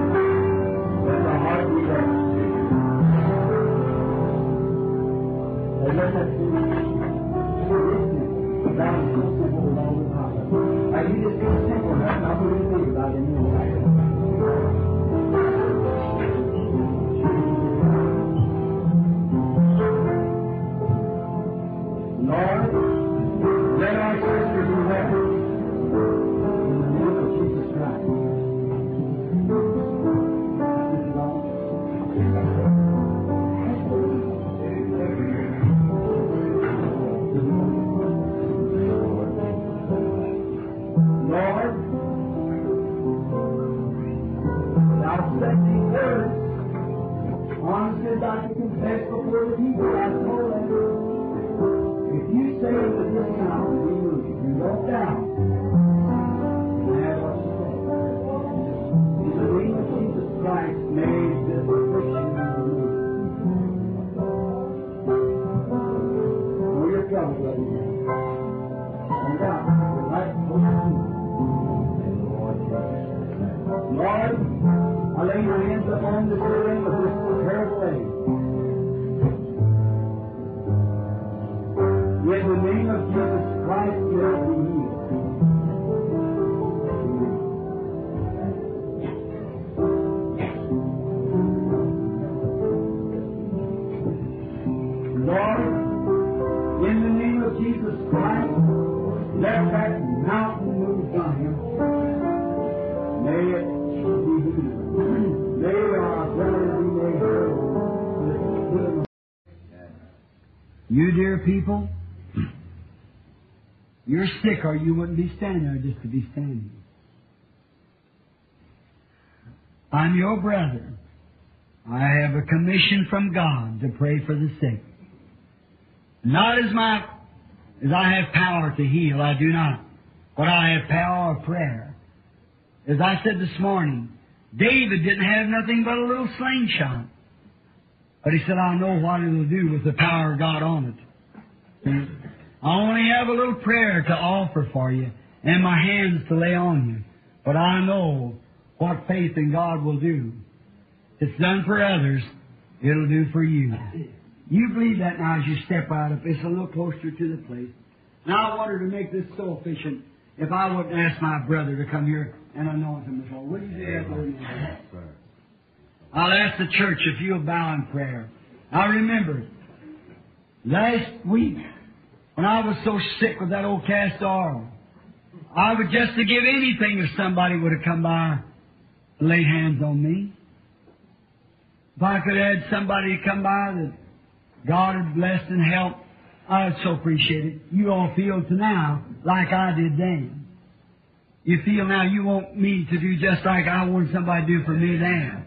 God said these words. Honest as I can confess before the people, I told them, if you say to this mountain, be moved, you walk down. And that's what you say. In the name of Jesus Christ, may this affliction be removed. Know your trouble, brother. And God, the right person. Lord, I lay my hands upon this building with this terrible age. In the name of Jesus Christ, let it be healed. Lord, in the name of Jesus Christ, let that mountain move from him. May it be healed. May our brothers be made whole. You dear people, you're sick or you wouldn't be standing there just to be standing. I'm your brother. I have a commission from God to pray for the sick. Not as I have power to heal, I do not. But I have power of prayer. As I said this morning, David didn't have nothing but a little slingshot. But he said, I know what it'll do with the power of God on it. I only have a little prayer to offer for you and my hands to lay on you. But I know what faith in God will do. It's done for others, it'll do for you. You believe that now as you step out of this a little closer to the place. Now I wanted to make this so efficient. If I wouldn't ask my brother to come here and anoint him as well, would you do that, Lord? I'll ask the church if you'll bow in prayer. I remember last week when I was so sick with that old cast oil, I would just to give anything if somebody would have come by and laid hands on me. If I could have had somebody come by that God had blessed and helped, I'd so appreciate it. You all feel to now like I did then. You feel now you want me to do just like I want somebody to do for me then.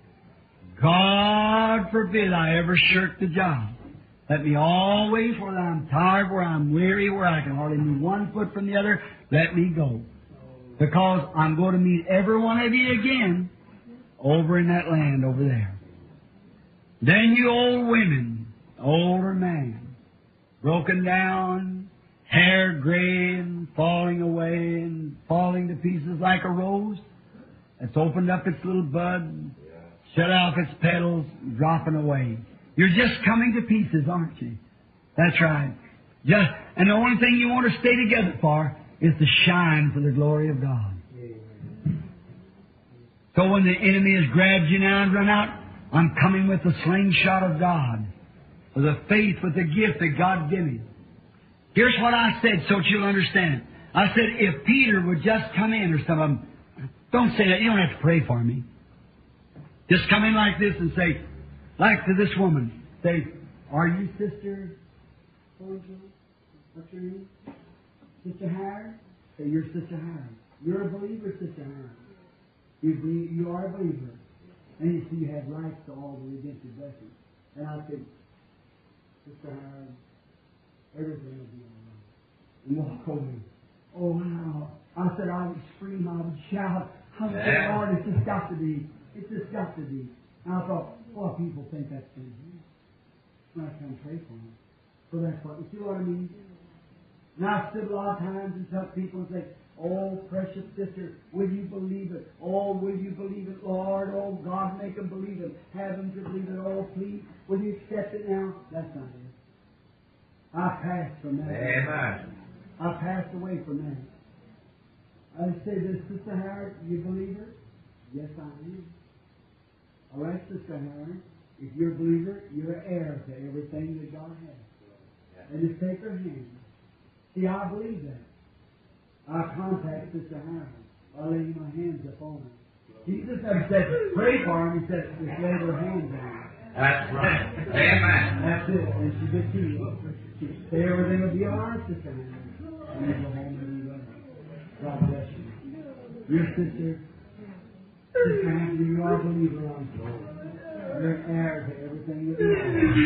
God forbid I ever shirk the job. Let me always, where I'm tired, where I'm weary, where I can hardly move one foot from the other, let me go. Because I'm going to meet every one of you again over in that land over there. Then you old women, older man, broken down, hair gray and falling away and falling to pieces like a rose that's opened up its little bud, shut off its petals, dropping away. You're just coming to pieces, aren't you? That's right. And the only thing you want to stay together for is to shine for the glory of God. So when the enemy has grabbed you now and run out, I'm coming with the slingshot of God, with the faith, with the gift that God gave me. Here's what I said so that you'll understand. I said, if Peter would just come in or some of them, don't say that. You don't have to pray for me. Just come in like this and say, like to this woman, say, are you Sister? What's your name? Sister Harris? Say, you're Sister Harris. You're a believer, Sister Harris. You are a believer. And you see you have rights to all the redemptive blessings. And I said, Sister Harris, everything will be all right. And walk over. Oh, wow. I said, I would scream, I would shout. I would say, Lord, it's just got to be. It's just got to be. And I thought, well, people think that's good. When I come pray for them. So that's what, you see what I mean? Now I stood a lot of times and tell people and say, oh, precious sister, will you believe it? Oh, will you believe it, Lord? Oh, God, make them believe it. Have them to believe it. Oh, please, will you accept it now? That's not it. I passed from that. Amen. I passed away from that. I say this, Sister Howard, you believe her? Yes, I am. All right, Sister Howard, if you're a believer, you're an heir to everything that God has. And just take her hand. See, I believe that. I contact Sister Howard. I lay my hands upon her. Jesus never said, pray for him. He said, just lay her hands on him. That's right. Amen. That's it. And she gets healed. Say everything will be all right, Sister Howard. And then go home and be well. God bless you. Your sister, Sister Anthony, you are a believer also. You're heir to everything that you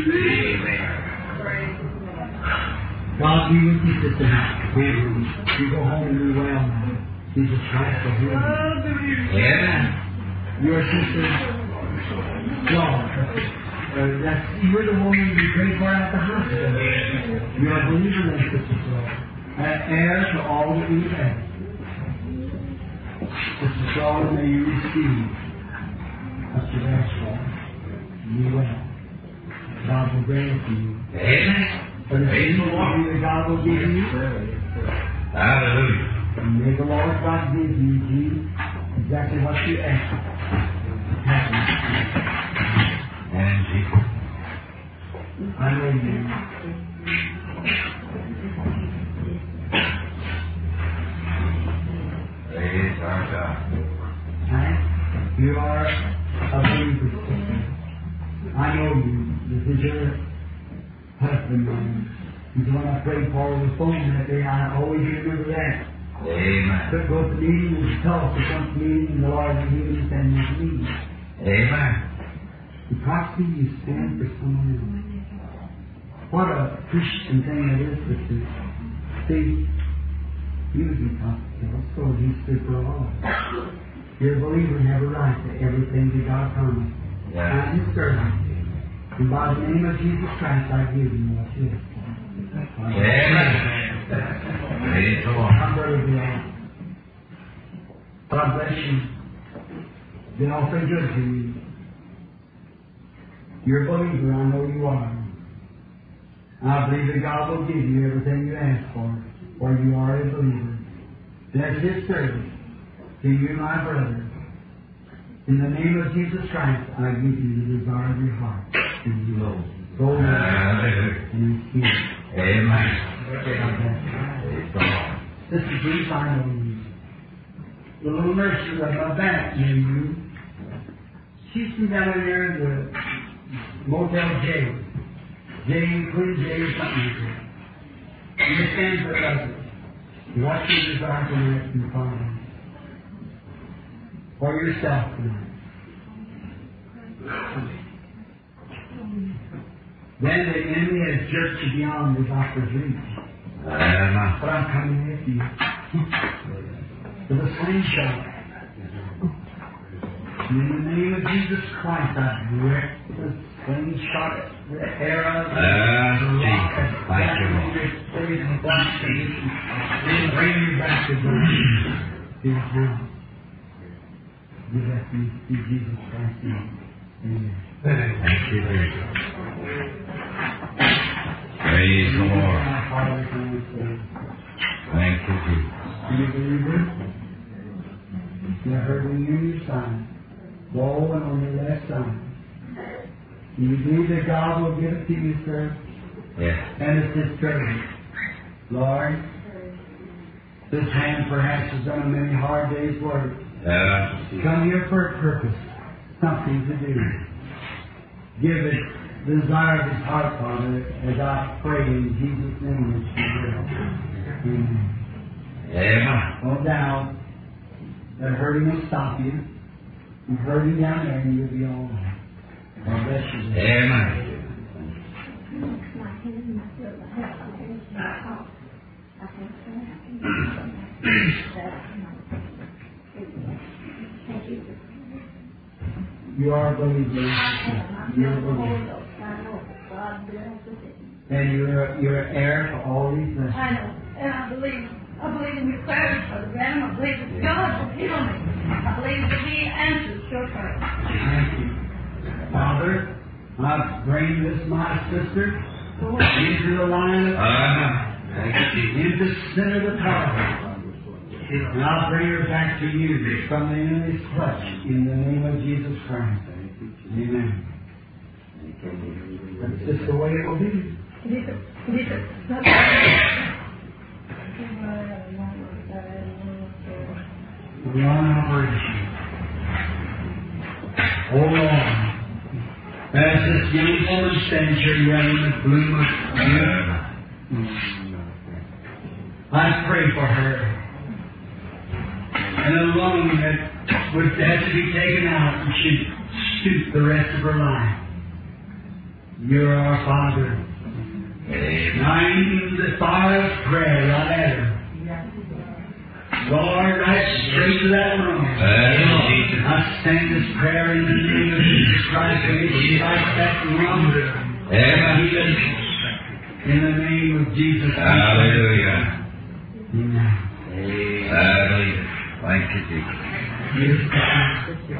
God be with you, Sister Anthony. You go home and do well now. Jesus Christ will heal you. Amen. Your sister, Lord, you're the woman you prayed for at the hospital. You're a believer in Sister Flora. Heir to all that we have. Sister Flora, may you receive what you've asked for. You will. God will grant it to you. Amen. For the things that God will give you. Hallelujah. And may the Lord God give you, Jesus, exactly what you asked for. And Jesus. I know you. Praise our God. Right? You are a believer. I know you. This is your husband. He's the one I prayed for on the phone that day. I always remember that. Amen. But go to the meeting and tell us to come to the meeting and the Lord will give you stand at the meeting. Amen. The proxy you stand for someone else. What a Christian thing it is to see. See, you would be prosecuted, so he stood for all. You're a believer and have a right to everything that God promised. Yeah. I'm his servant. And by the name of Jesus Christ, I give you what you have. Amen. Praise the Lord. I'm Brother Bill. God bless you. Been awfully good to you. You're a believer, I know you are. I believe that God will give you everything you ask for you are a believer. That's His service to you, my brother. In the name of Jesus Christ, I give you the desire of your heart. And you will go and receive. Amen. God bless you. Sister Bruce, I know you. The little nursery on my back near you. She's from down there in the Motel J. Queen J or something like that. Understand for others. What's your desire tonight from the Father? For yourself tonight. Then the enemy has jerked you beyond the doctor's reach. But I'm coming with you. To the slingshot. In the name of Jesus Christ, I direct the slingshot, the arrow, the rock, and bring you back to God. His house. Give that to Jesus Christ. Amen. Thank you, Jesus. Praise the Lord. Thank you, Jesus. Do you believe it? You heard when you your sign. Woe and on your left side. Do you believe that God will give it to you, sir? Yes. And it's His service. Lord, this hand perhaps has done a many hard days' work. Come here for a purpose. Something to do. Give it the desire of His heart, Father, as I pray in Jesus' name that you will. Amen. Amen. No doubt that hurting will stop you. You hurting down there and you'll be all right. God bless you. Amen. You are a believer. You're a believer. And you're an heir to all these blessings. I know. And I believe in your prayers for the grandma. I believe that God will heal me. I believe that He answers your prayers. Thank you. Father, I bring this, my sister, into the line of into the center of the tower. And I'll bring her back to you from the enemy's clutch in the name of Jesus Christ. Amen. That's just the way it will be. One operation. Oh Lord, as this young woman stands here young in the bloom of youth, I pray for her. And a lung that would have to be taken out and she'd stoop the rest of her life. You're our Father. Now in the fire of prayer, right at her. Lord, right straight to that room. I send this prayer in the name of Jesus Christ. May she like that room. In the name of Jesus Christ. Hallelujah. Amen. Hallelujah. Thank you, Jesus. Yes, God.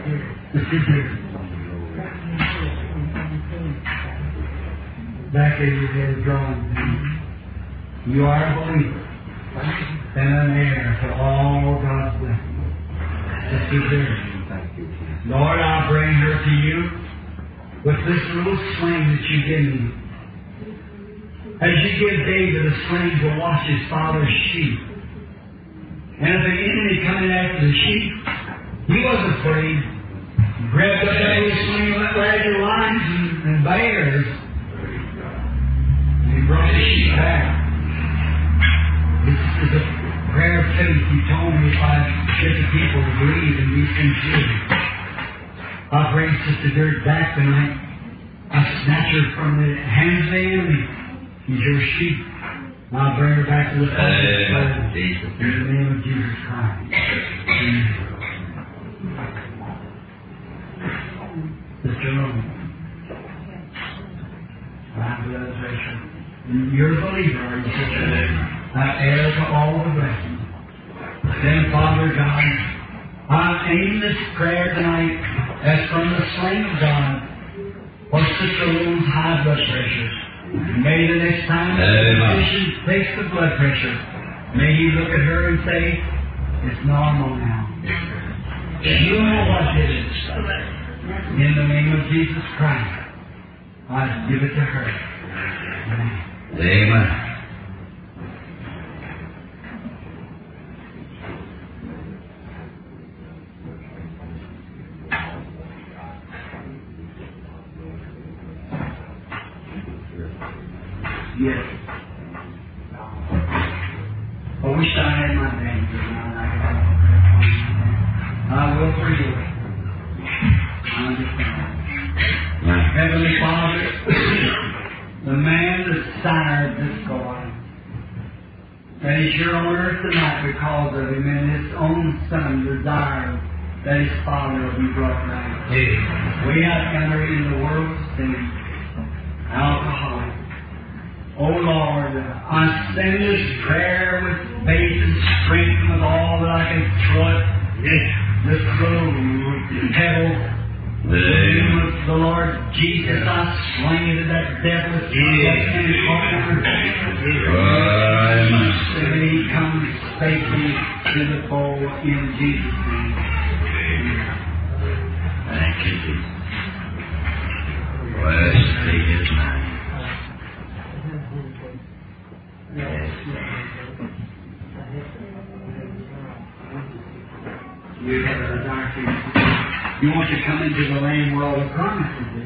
Back as your head drawing. You are a believer. And an heir to all God's blessings. This is there. Lord, I'll bring her to you with this little sling that you give me. As you give David a sling to watch his father's sheep. And if the enemy coming after the sheep, he wasn't afraid. He grabbed up that little sling and went right to lions and bears. And he brought the sheep back. This is a prayer of faith. He told me if I get the people to believe in these things here, I'll bring Sister Dirt back tonight. I'll snatch her from the hands of the enemy. She's your sheep. And I'll bring her back to the Father's presence. In the name of Jesus Christ. Amen. Sister Roman. High blood pressure. You're a believer, are you, Sister? Heir to all the blessings. Then, Father God, I aim this prayer tonight as from the sling of God for Sister Loon's high blood pressure. May the next time the physician takes the blood pressure, may he look at her and say, it's normal now. You know what it is. In the name of Jesus Christ, I give it to her. Amen. Amen. Yes. I wish I had my name now. I will forgive it. I understand. Heavenly Father, the man that sired this boy, that he's here on earth tonight because of him, and his own son desired that his father will be brought back. We have entered in the world of sin, alcohol. Oh Lord, I send this prayer with faith and strength with all that I can throw it. This little pebble, the name of the Lord Jesus, I sling it at that devil. And he comes safely to the fold in Jesus' name. Thank you, Jesus. Blessed be His name. You want to come into the land where all the promises is.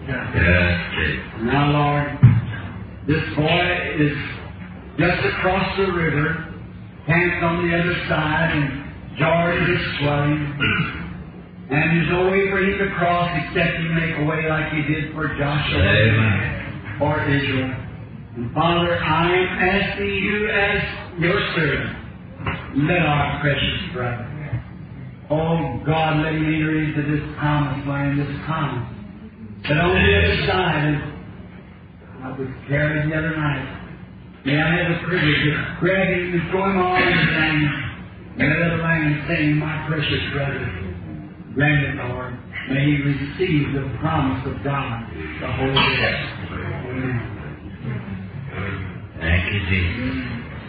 Now, Lord, this boy is just across the river, camped on the other side, and George is swelling. And there's no way for him to cross except he make a way like he did for Joshua or Israel. And Father, I am asking you as your servant, let our precious brother, oh God, let him enter into this promised land, this promise. That on the other side, as I was carried the other night, may I have the privilege of grabbing him and throwing him all in the land, and the other land saying, my precious brother, grant it, Lord. May he receive the promise of God, the Holy Ghost. Amen. Thank you, Jesus.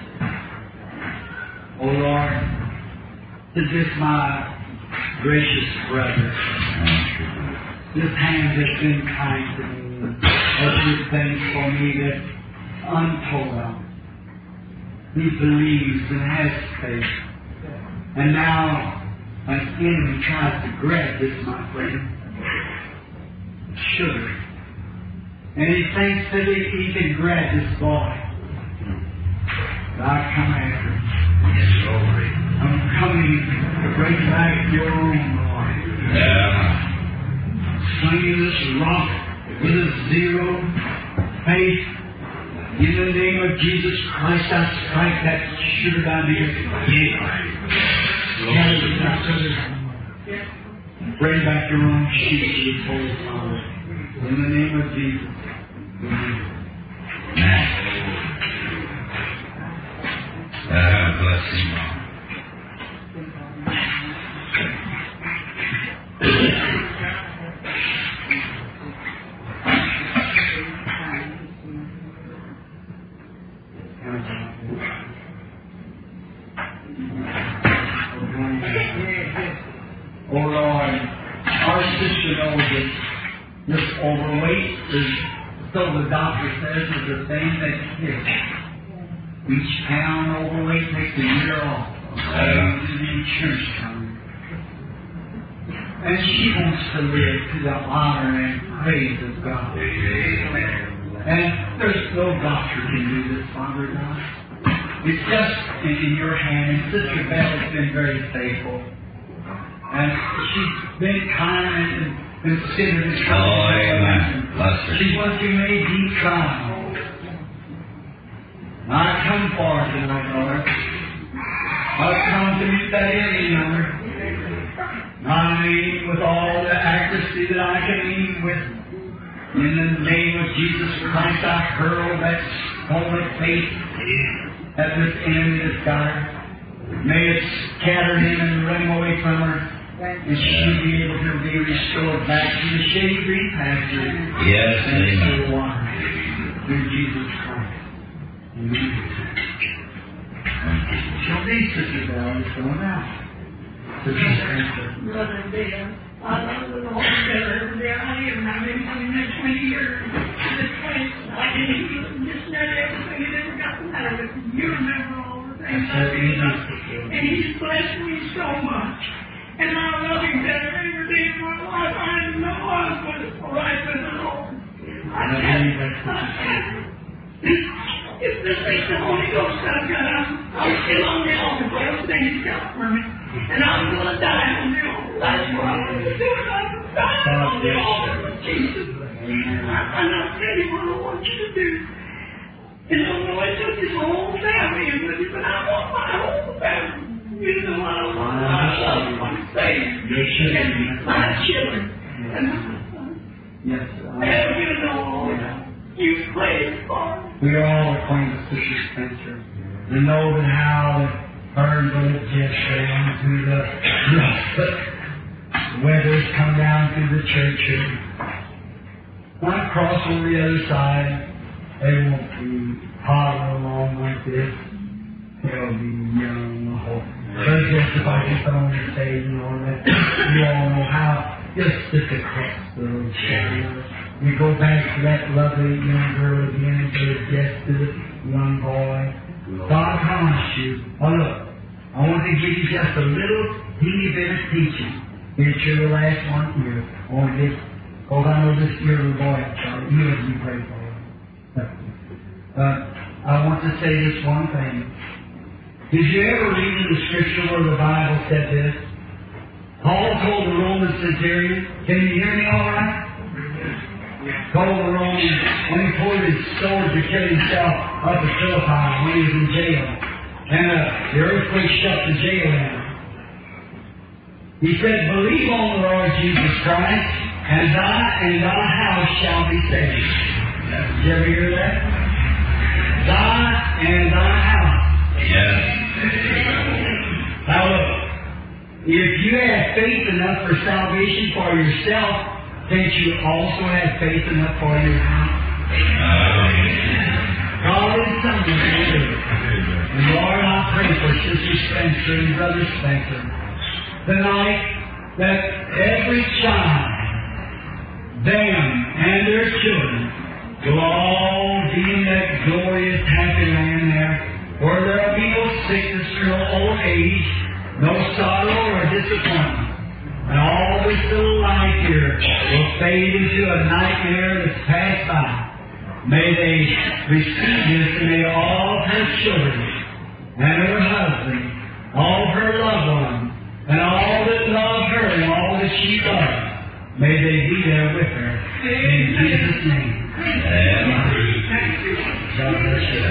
Oh Lord, is this my gracious brother? This hand has been kind to me, has done things for me that's untold of. He believes and has faith. And now an enemy tries to grab this, my friend. Sugar. And he thinks that he can grab this boy. But I come after him. Yes, Lord. I'm coming to bring back your own, Lord. Slinging this rock with a zero faith. In the name of Jesus Christ, I strike that sugar down here. Bring back your own sheep to this holy Father. In the name of Jesus. Bless you, Lord. Oh Lord, our sister knows that this overweight is, so the doctor says, is the same that kids. Each pound overweight takes a year off. The insurance company. And she wants to live to the honor and praise of God. And there's no doctor can do this, Father God. It's just in your hand. And Sister Bell has been very faithful. And she's been kind and considerate. She's what you may be kind. I come forward tonight, Lord. I've come to meet that enemy, Lord. Not aim with all the accuracy that I can aim with. In the name of Jesus Christ, I hurl that holy faith at this enemy that's got her. May it scatter him and run away from her. And she'll be able to be restored back to the shady green pasture. Yes, and amen. the water. Through Jesus Christ. Amen. She'll be Sister Bell is going out. Sister Spencer. Brother Bill, I love the Lord better every day I live, and I've been coming there 20 years. This place, I didn't even just know everything that ever got the matter with me. You remember all the things I did. And He's blessed me so much. And I love Him better every day of my life. I know I was right with the Lord. If this ain't the Holy Ghost I've got, I'm still on the altar for everything He's got for me. And I'm going to die on the altar. That's what I'm going to do. I'm dying on the altar for Jesus. I'm not ready what I want you to do. And I know it took His whole family in with you, but I want my whole family. You know what I want. I love my Savior. And my children. And my son. Yes, And you know all that. You pray for me. we are all acquainted with Sister Spencer. We know that how the birds of the jet down to the weathers come down through the church here. When I cross over the other side, they won't be toddling along like this. They'll be young, I hope. But just if I get on the stage and all that, you all know how just sit across the shadow. We go back to that lovely young girl again, to the just to the young boy. So I promise you, oh look, I want to give you just a little teeny bit of teaching. It's your last one here. I want to get, oh, I know this your little boy, Charlie. You have to be prayed for. I want to say this one thing. Did you ever read in the Scripture where the Bible said this? Paul told the Roman centurion, can you hear me all right? Told the Roman, when he pulled his sword to kill himself up at Philippi when he was in jail. And the earthquake shut the jail in. He said, believe on the Lord Jesus Christ, and thy house shall be saved. Did you ever hear that? Thy and thy house. Yes. Now look, if you have faith enough for salvation for yourself, can't you also have faith enough for your house? God is something to do. And Lord, I pray for Sister Spencer and Brother Spencer tonight that every child, them and their children, will all be in that glorious happy land there, where there will be no sickness or no old age, no sorrow or disappointment. And all this little life here will fade into a nightmare that's passed by. May they receive this, and may all her children and her husband all her loved ones, and all that love her and all that she loves. May they be there with her. In Jesus' name. Amen. God bless you.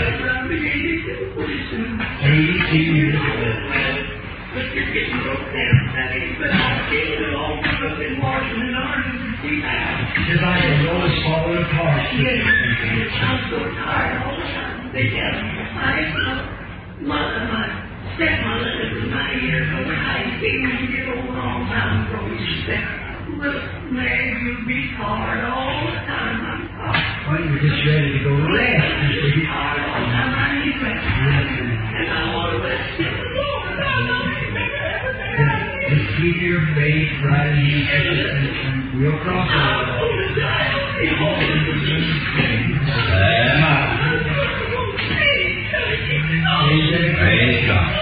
18 years old. But you're getting broke down, Daddy. But I'll get it all up in Washington, Oregon. Just like the road is falling apart. Yes, I'm so tired all the time. They tell me, my stepmother lives in my ear, so when I see when you get old, long time ago, she said, look, man, you'll be tired all the time. I'm tired. Well, you're just ready to go rest. I'm tired all the time. I need rest. And I want to rest. Just keep your faith right in Jesus, and we'll cross over. Praise God.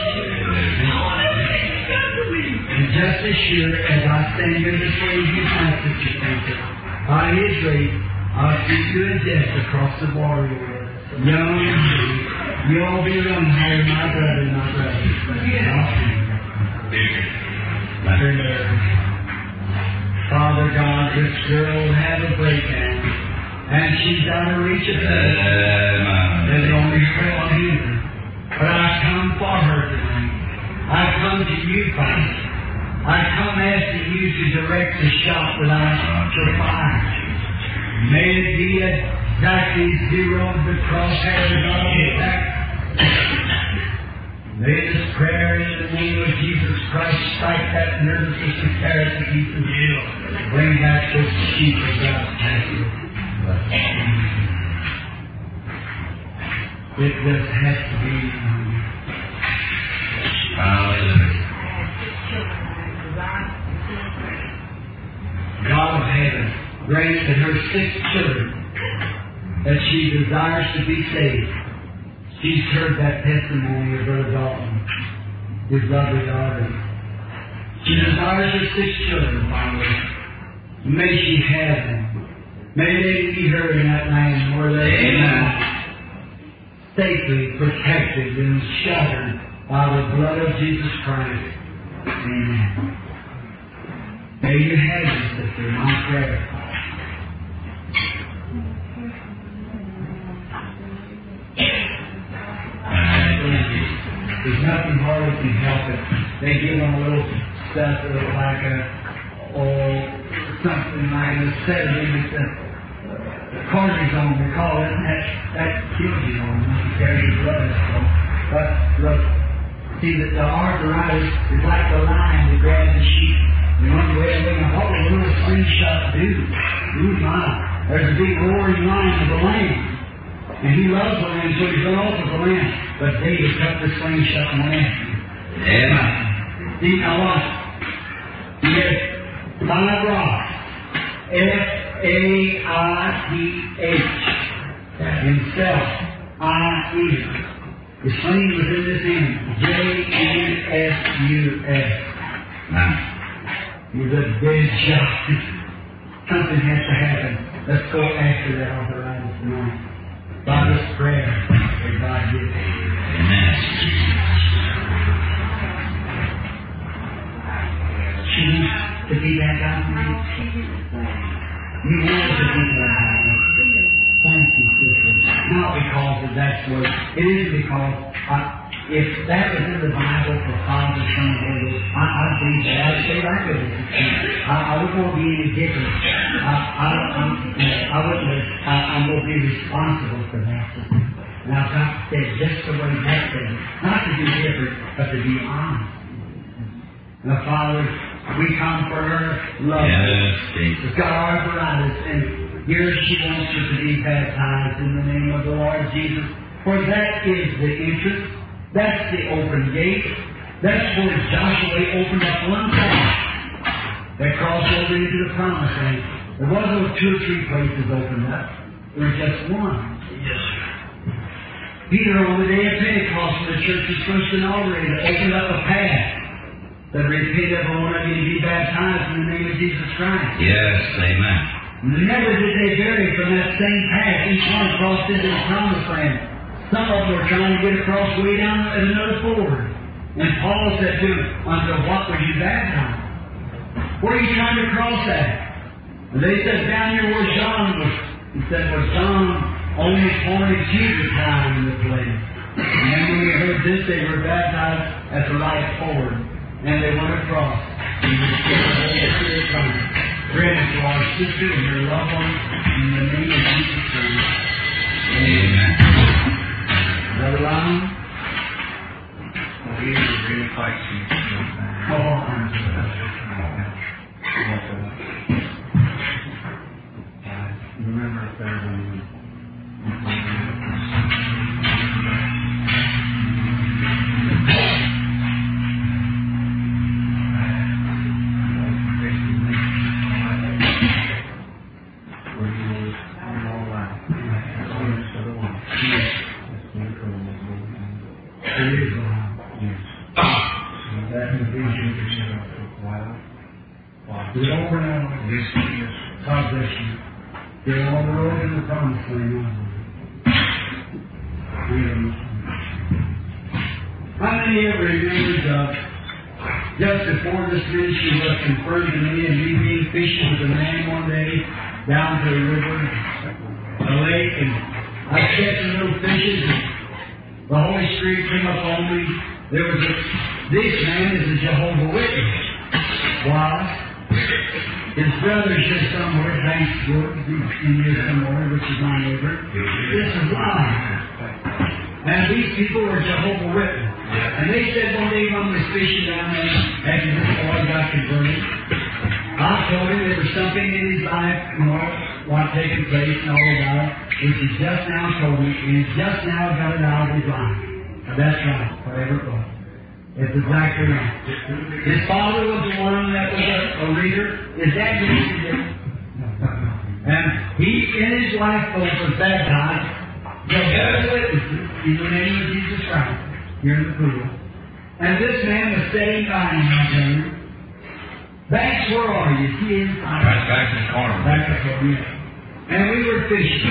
And just as sure as I stand here to praise you, my sister Francis, by His grace, I'll see you in death across the border. Young and free. You all be running home, my brother, my brother. Father God, this girl had a breakdown, and she's out of reach of help. There's only her on here. But I come for her tonight. I come to you, Father. I come asking you to direct the shot that I shall fire. May it be exactly zero the crosshairs of the attack. May this prayer in the name of Jesus Christ strike that nervous system paralysis and heal. Bring back this sheep of God's pasture. It just has to be. Hallelujah. God of heaven, grant that her 6 children, that she desires to be saved. She's heard that testimony of Brother Dalton, his lovely daughter. She desires her 6 children, Father. May she have them. May they be her in that land where they are safely protected and sheltered by the blood of Jesus Christ. Amen. May you have them, sister, my prayer. There's nothing hard that can help it. They give them a little stuff, a little like something like a sedative. It's a cortisone, they call it. That kills you on you carry your blood. But look, see that the arthritis is like the lion that grabs the sheep. You wonder what a little slingshot do. Ooh, my. There's a big roaring lion of the lamb. And he loves the lamb, so he's going to open the lamb. But David cut the slingshot and went after him. Amen. See, now watch. Yes, 5 rocks. F-A-I-T-H. Himself. I-E. The sling was in this hand. J-N-S-U-S. He's a dead shot. Something has to happen. Let's go after that arthritis tonight. By this prayer that God gives. Amen. She needs to be that God. You want to be that God. Thank you, sister. Not because of that word. It is because if that was in the Bible for Father, Son, and Holy Ghost, I'd be there. I'd say right with it. I wouldn't want to be any different. I'm going to be responsible for that. Now, God said just the way that said, not to be different, but to be honest. Now, Father, we come for her love. Yes, Jesus. She's got arthritis, and here she wants her to be baptized in the name of the Lord Jesus. For that is the entrance. That's the open gate. That's where Joshua opened up one path that crossed over into the promised land. There wasn't 2 or 3 places opened up. There was just one. Yes, sir. Peter, on the day of Pentecost, when the church was first inaugurated, opened up a path that repent everyone of you to be baptized in the name of Jesus Christ. Yes, amen. Never did they vary from that same path. Each one crossed into the promised land. Some of them were trying to get across way down at another ford. And Paul said to him, unto what were you baptized? Where are you trying to cross at? And they said, down here where John was. He said, well, John only pointed to the time and the place. And then when they heard this, they were baptized at the right forward. And they went across. And they said, the Holy Spirit coming. Friends, to our sister and your loved ones, in the name of Jesus Christ. Amen. Brother Lyon? He was really quite cheap. Remember if there's any... Get over now. God bless you. Get on the road to the promised land. How many ever remember just before this ministry was confirmed to me and me being fishing with a man one day down to a river, a lake, and I catch some little fishes and the Holy Spirit came up on me. There was this man is a Jehovah's Witness. Why? His brother's just somewhere, thanks Lord, in here somewhere, which is my neighbor. This is lying. And these people were Jehovah's Witnesses. And they said one day when we was fishing down there, after this boy got converted, I told him there was something in his life, what taking place and all about it, which he just now told me, and he just now got it out of his life. That's right, whatever it was. It's exactly right. His father was the one that was a reader. His dad didn't do it. And he and his wife both was baptized. Jehovah's Witnesses in the name of Jesus Christ here in the pool. And this man was sitting by him, I tell you. Banks, where are you? He is right back in the corner. Back in the corner, yeah. And we were fishing.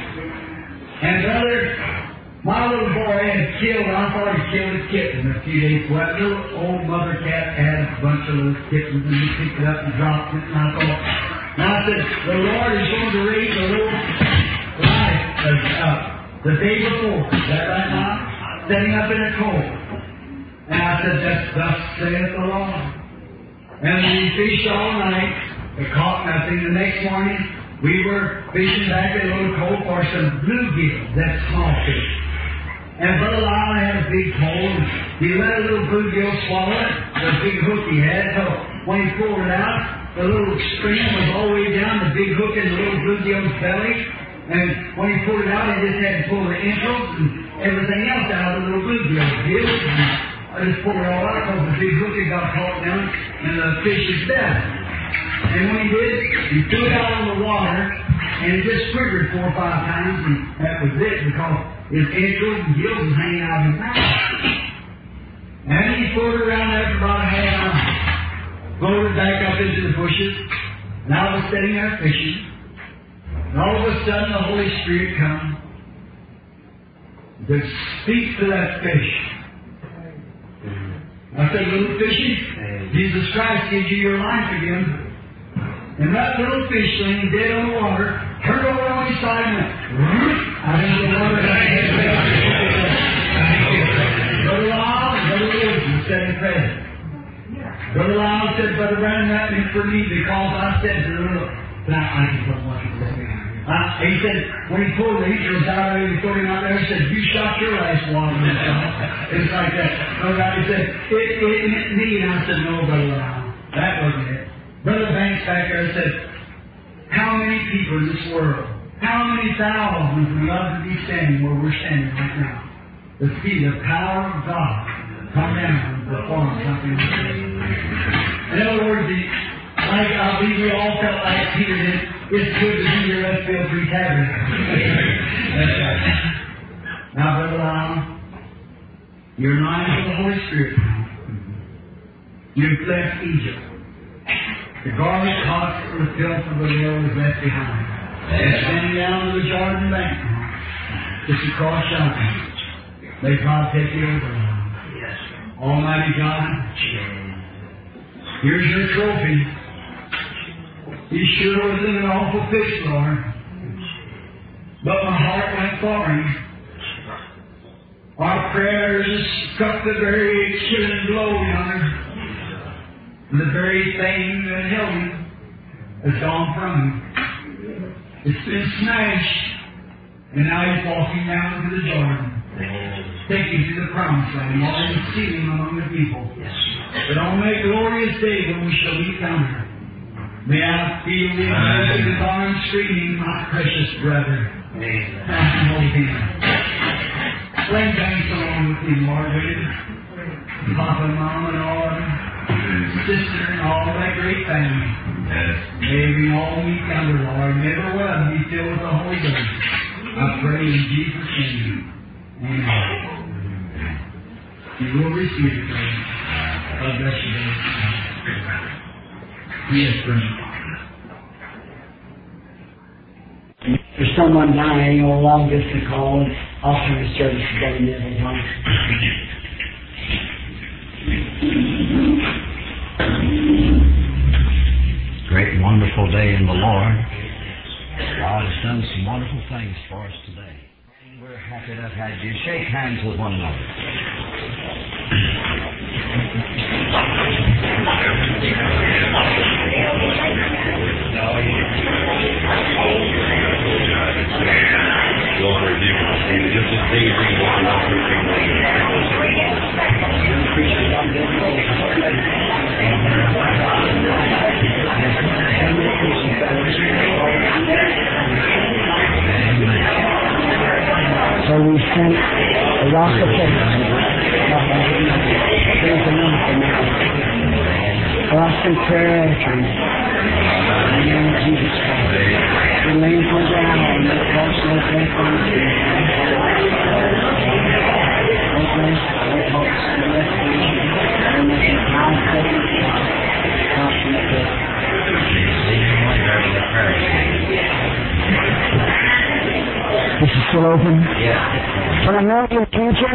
And brother, my little boy had killed, I thought he killed a kitten a few days ago. That little old mother cat had a bunch of little kittens, and he picked it up and dropped it, and I thought, and I said, the Lord is going to raise a little life the day before. Is that right, Mom? Setting up in a cold. And I said, thus saith the Lord. And we fished all night. We caught nothing. The next morning, we were fishing back at a little cove for some bluegills, that small fish. And Brother Lyle had a big pole, and he let a little bluegill swallow it, the big hook he had. So when he pulled it out, the little string was all the way down, the big hook in the little bluegill's belly. And when he pulled it out, he just had to pull the entrails and everything else out of the little bluegill's gills. I just pulled it all out because the big hook had got caught down in the fish's belly. And when he did, he threw it out on the water, and it just quivered 4 or 5 times, and that was it, because his entrails and gills was hanging out of his mouth. And he floated around there for about a half hour, floated back up into the bushes, and I was sitting there fishing, and all of a sudden the Holy Spirit comes to speak to that fish. I said, little fishy, Jesus Christ gives you your life again. And that little fish laying dead on the water turned over on his side and went out into the water. Brother Lyle and Brother Wilson said in prayer. Brother Lyle said, Brother Brandon, that meant for me because I said to the little... He said, when he pulled the entrails out of him, he threw him out there, he said, you shot your last one. It's like that. Nobody said, it meant me. And I said, no, Brother Lyle, that wasn't it. Brother Banks back there said, how many people in this world, how many thousands would love to be standing where we're standing right now? To see the power of God come down and perform something like this. In other words, like I believe we all felt like Peter did, it's good to be here, let's build 3 tabernacles. That's right. Now, Brother Lyle, you're anointed with the Holy Spirit now. You've left Egypt. The garbage cost and the filth of the world is left behind. They're standing down to the Jordan bank now. Just across yonder. May God take you over now. Yes, sir. Almighty God, here's your trophy. He sure was in an awful fix, Lord. But my heart went for him. Our prayers struck the very killing blow yonder. And the very thing that held him has gone from him. It's been smashed. And now he's walking down to the Jordan, taking to the promised land, Lord, and sealing among the people. But on that glorious day when we shall be found, may I feel the embrace of his arms screaming, my precious brother. I hold him. Sling thanks along with him, Lord, will you? Papa and Mom and all of them, sister and all that great family. May we all meet yonder, Lord. Never will be filled with the Holy Ghost. I pray in Jesus' name. Amen. You will receive it, Lord. God bless you, Lord. Yes, brother. There's someone dying or long distance call, and I'll turn the service together never once. Great and wonderful day in the Lord. God has done some wonderful things for us today. We're happy to have had you. Shake hands with one another. So we sent a rocket here's the number for now. Awesome prayer offering. In the name of Jesus Christ. We lay for down and let false no faith on the street. This is still open? Yeah. For the American teacher,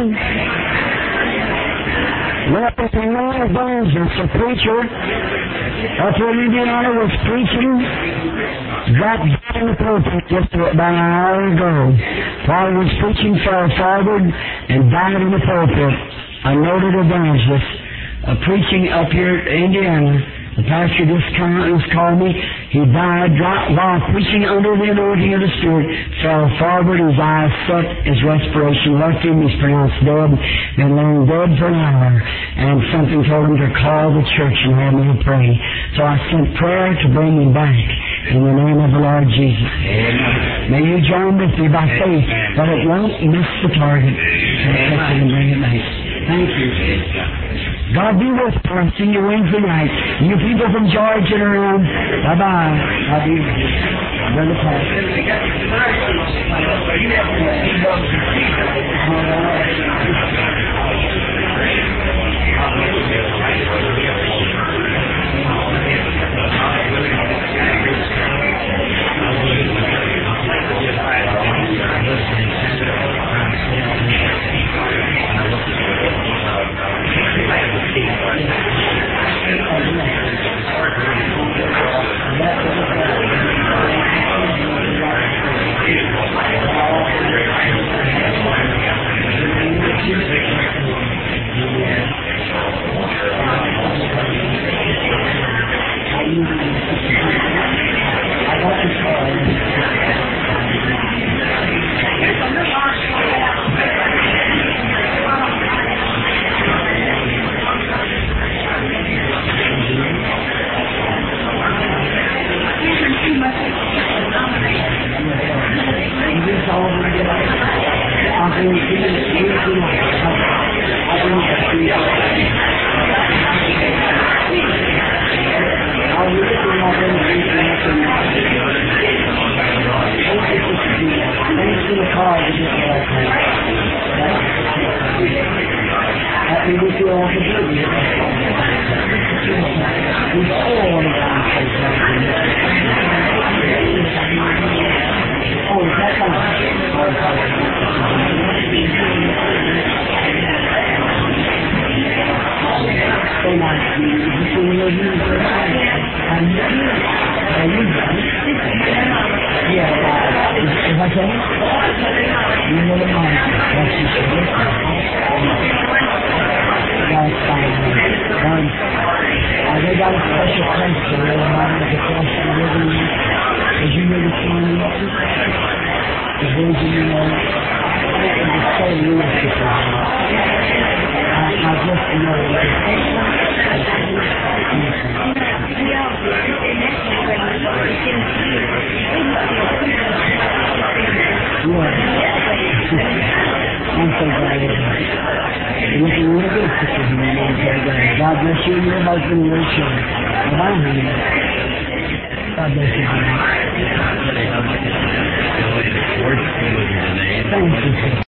Reverend Noah Burns, a preacher up in Indiana, was preaching, dropped down in the pulpit just about an hour ago. While he was preaching, fell forward and died in the pulpit. A noted evangelist, preaching up here in Indiana. The pastor just called me. He died while preaching under the anointing of the Spirit, fell forward, his eyes set, his respiration left him, he's pronounced dead, been laying dead for an hour, and something told him to call the church and have me to pray. So I sent prayer to bring him back in the name of the Lord Jesus. Amen. May you join with me by faith, but it won't miss the target. And bring it back. Thank you. God be with you. I'll see you Wednesday night. You people from Georgia and around, bye-bye. God be with you. Brother okay? You know the mind. That's the truth. That's fine. They got a special place for their mind as a flesh and living. As you know the time, the version, you know, it's so realistic. I just know that. I'm so glad you're looking really good, Sister Henry. God bless you and your husband and your children. Bye-bye, honey. God bless you, honey. Thank you.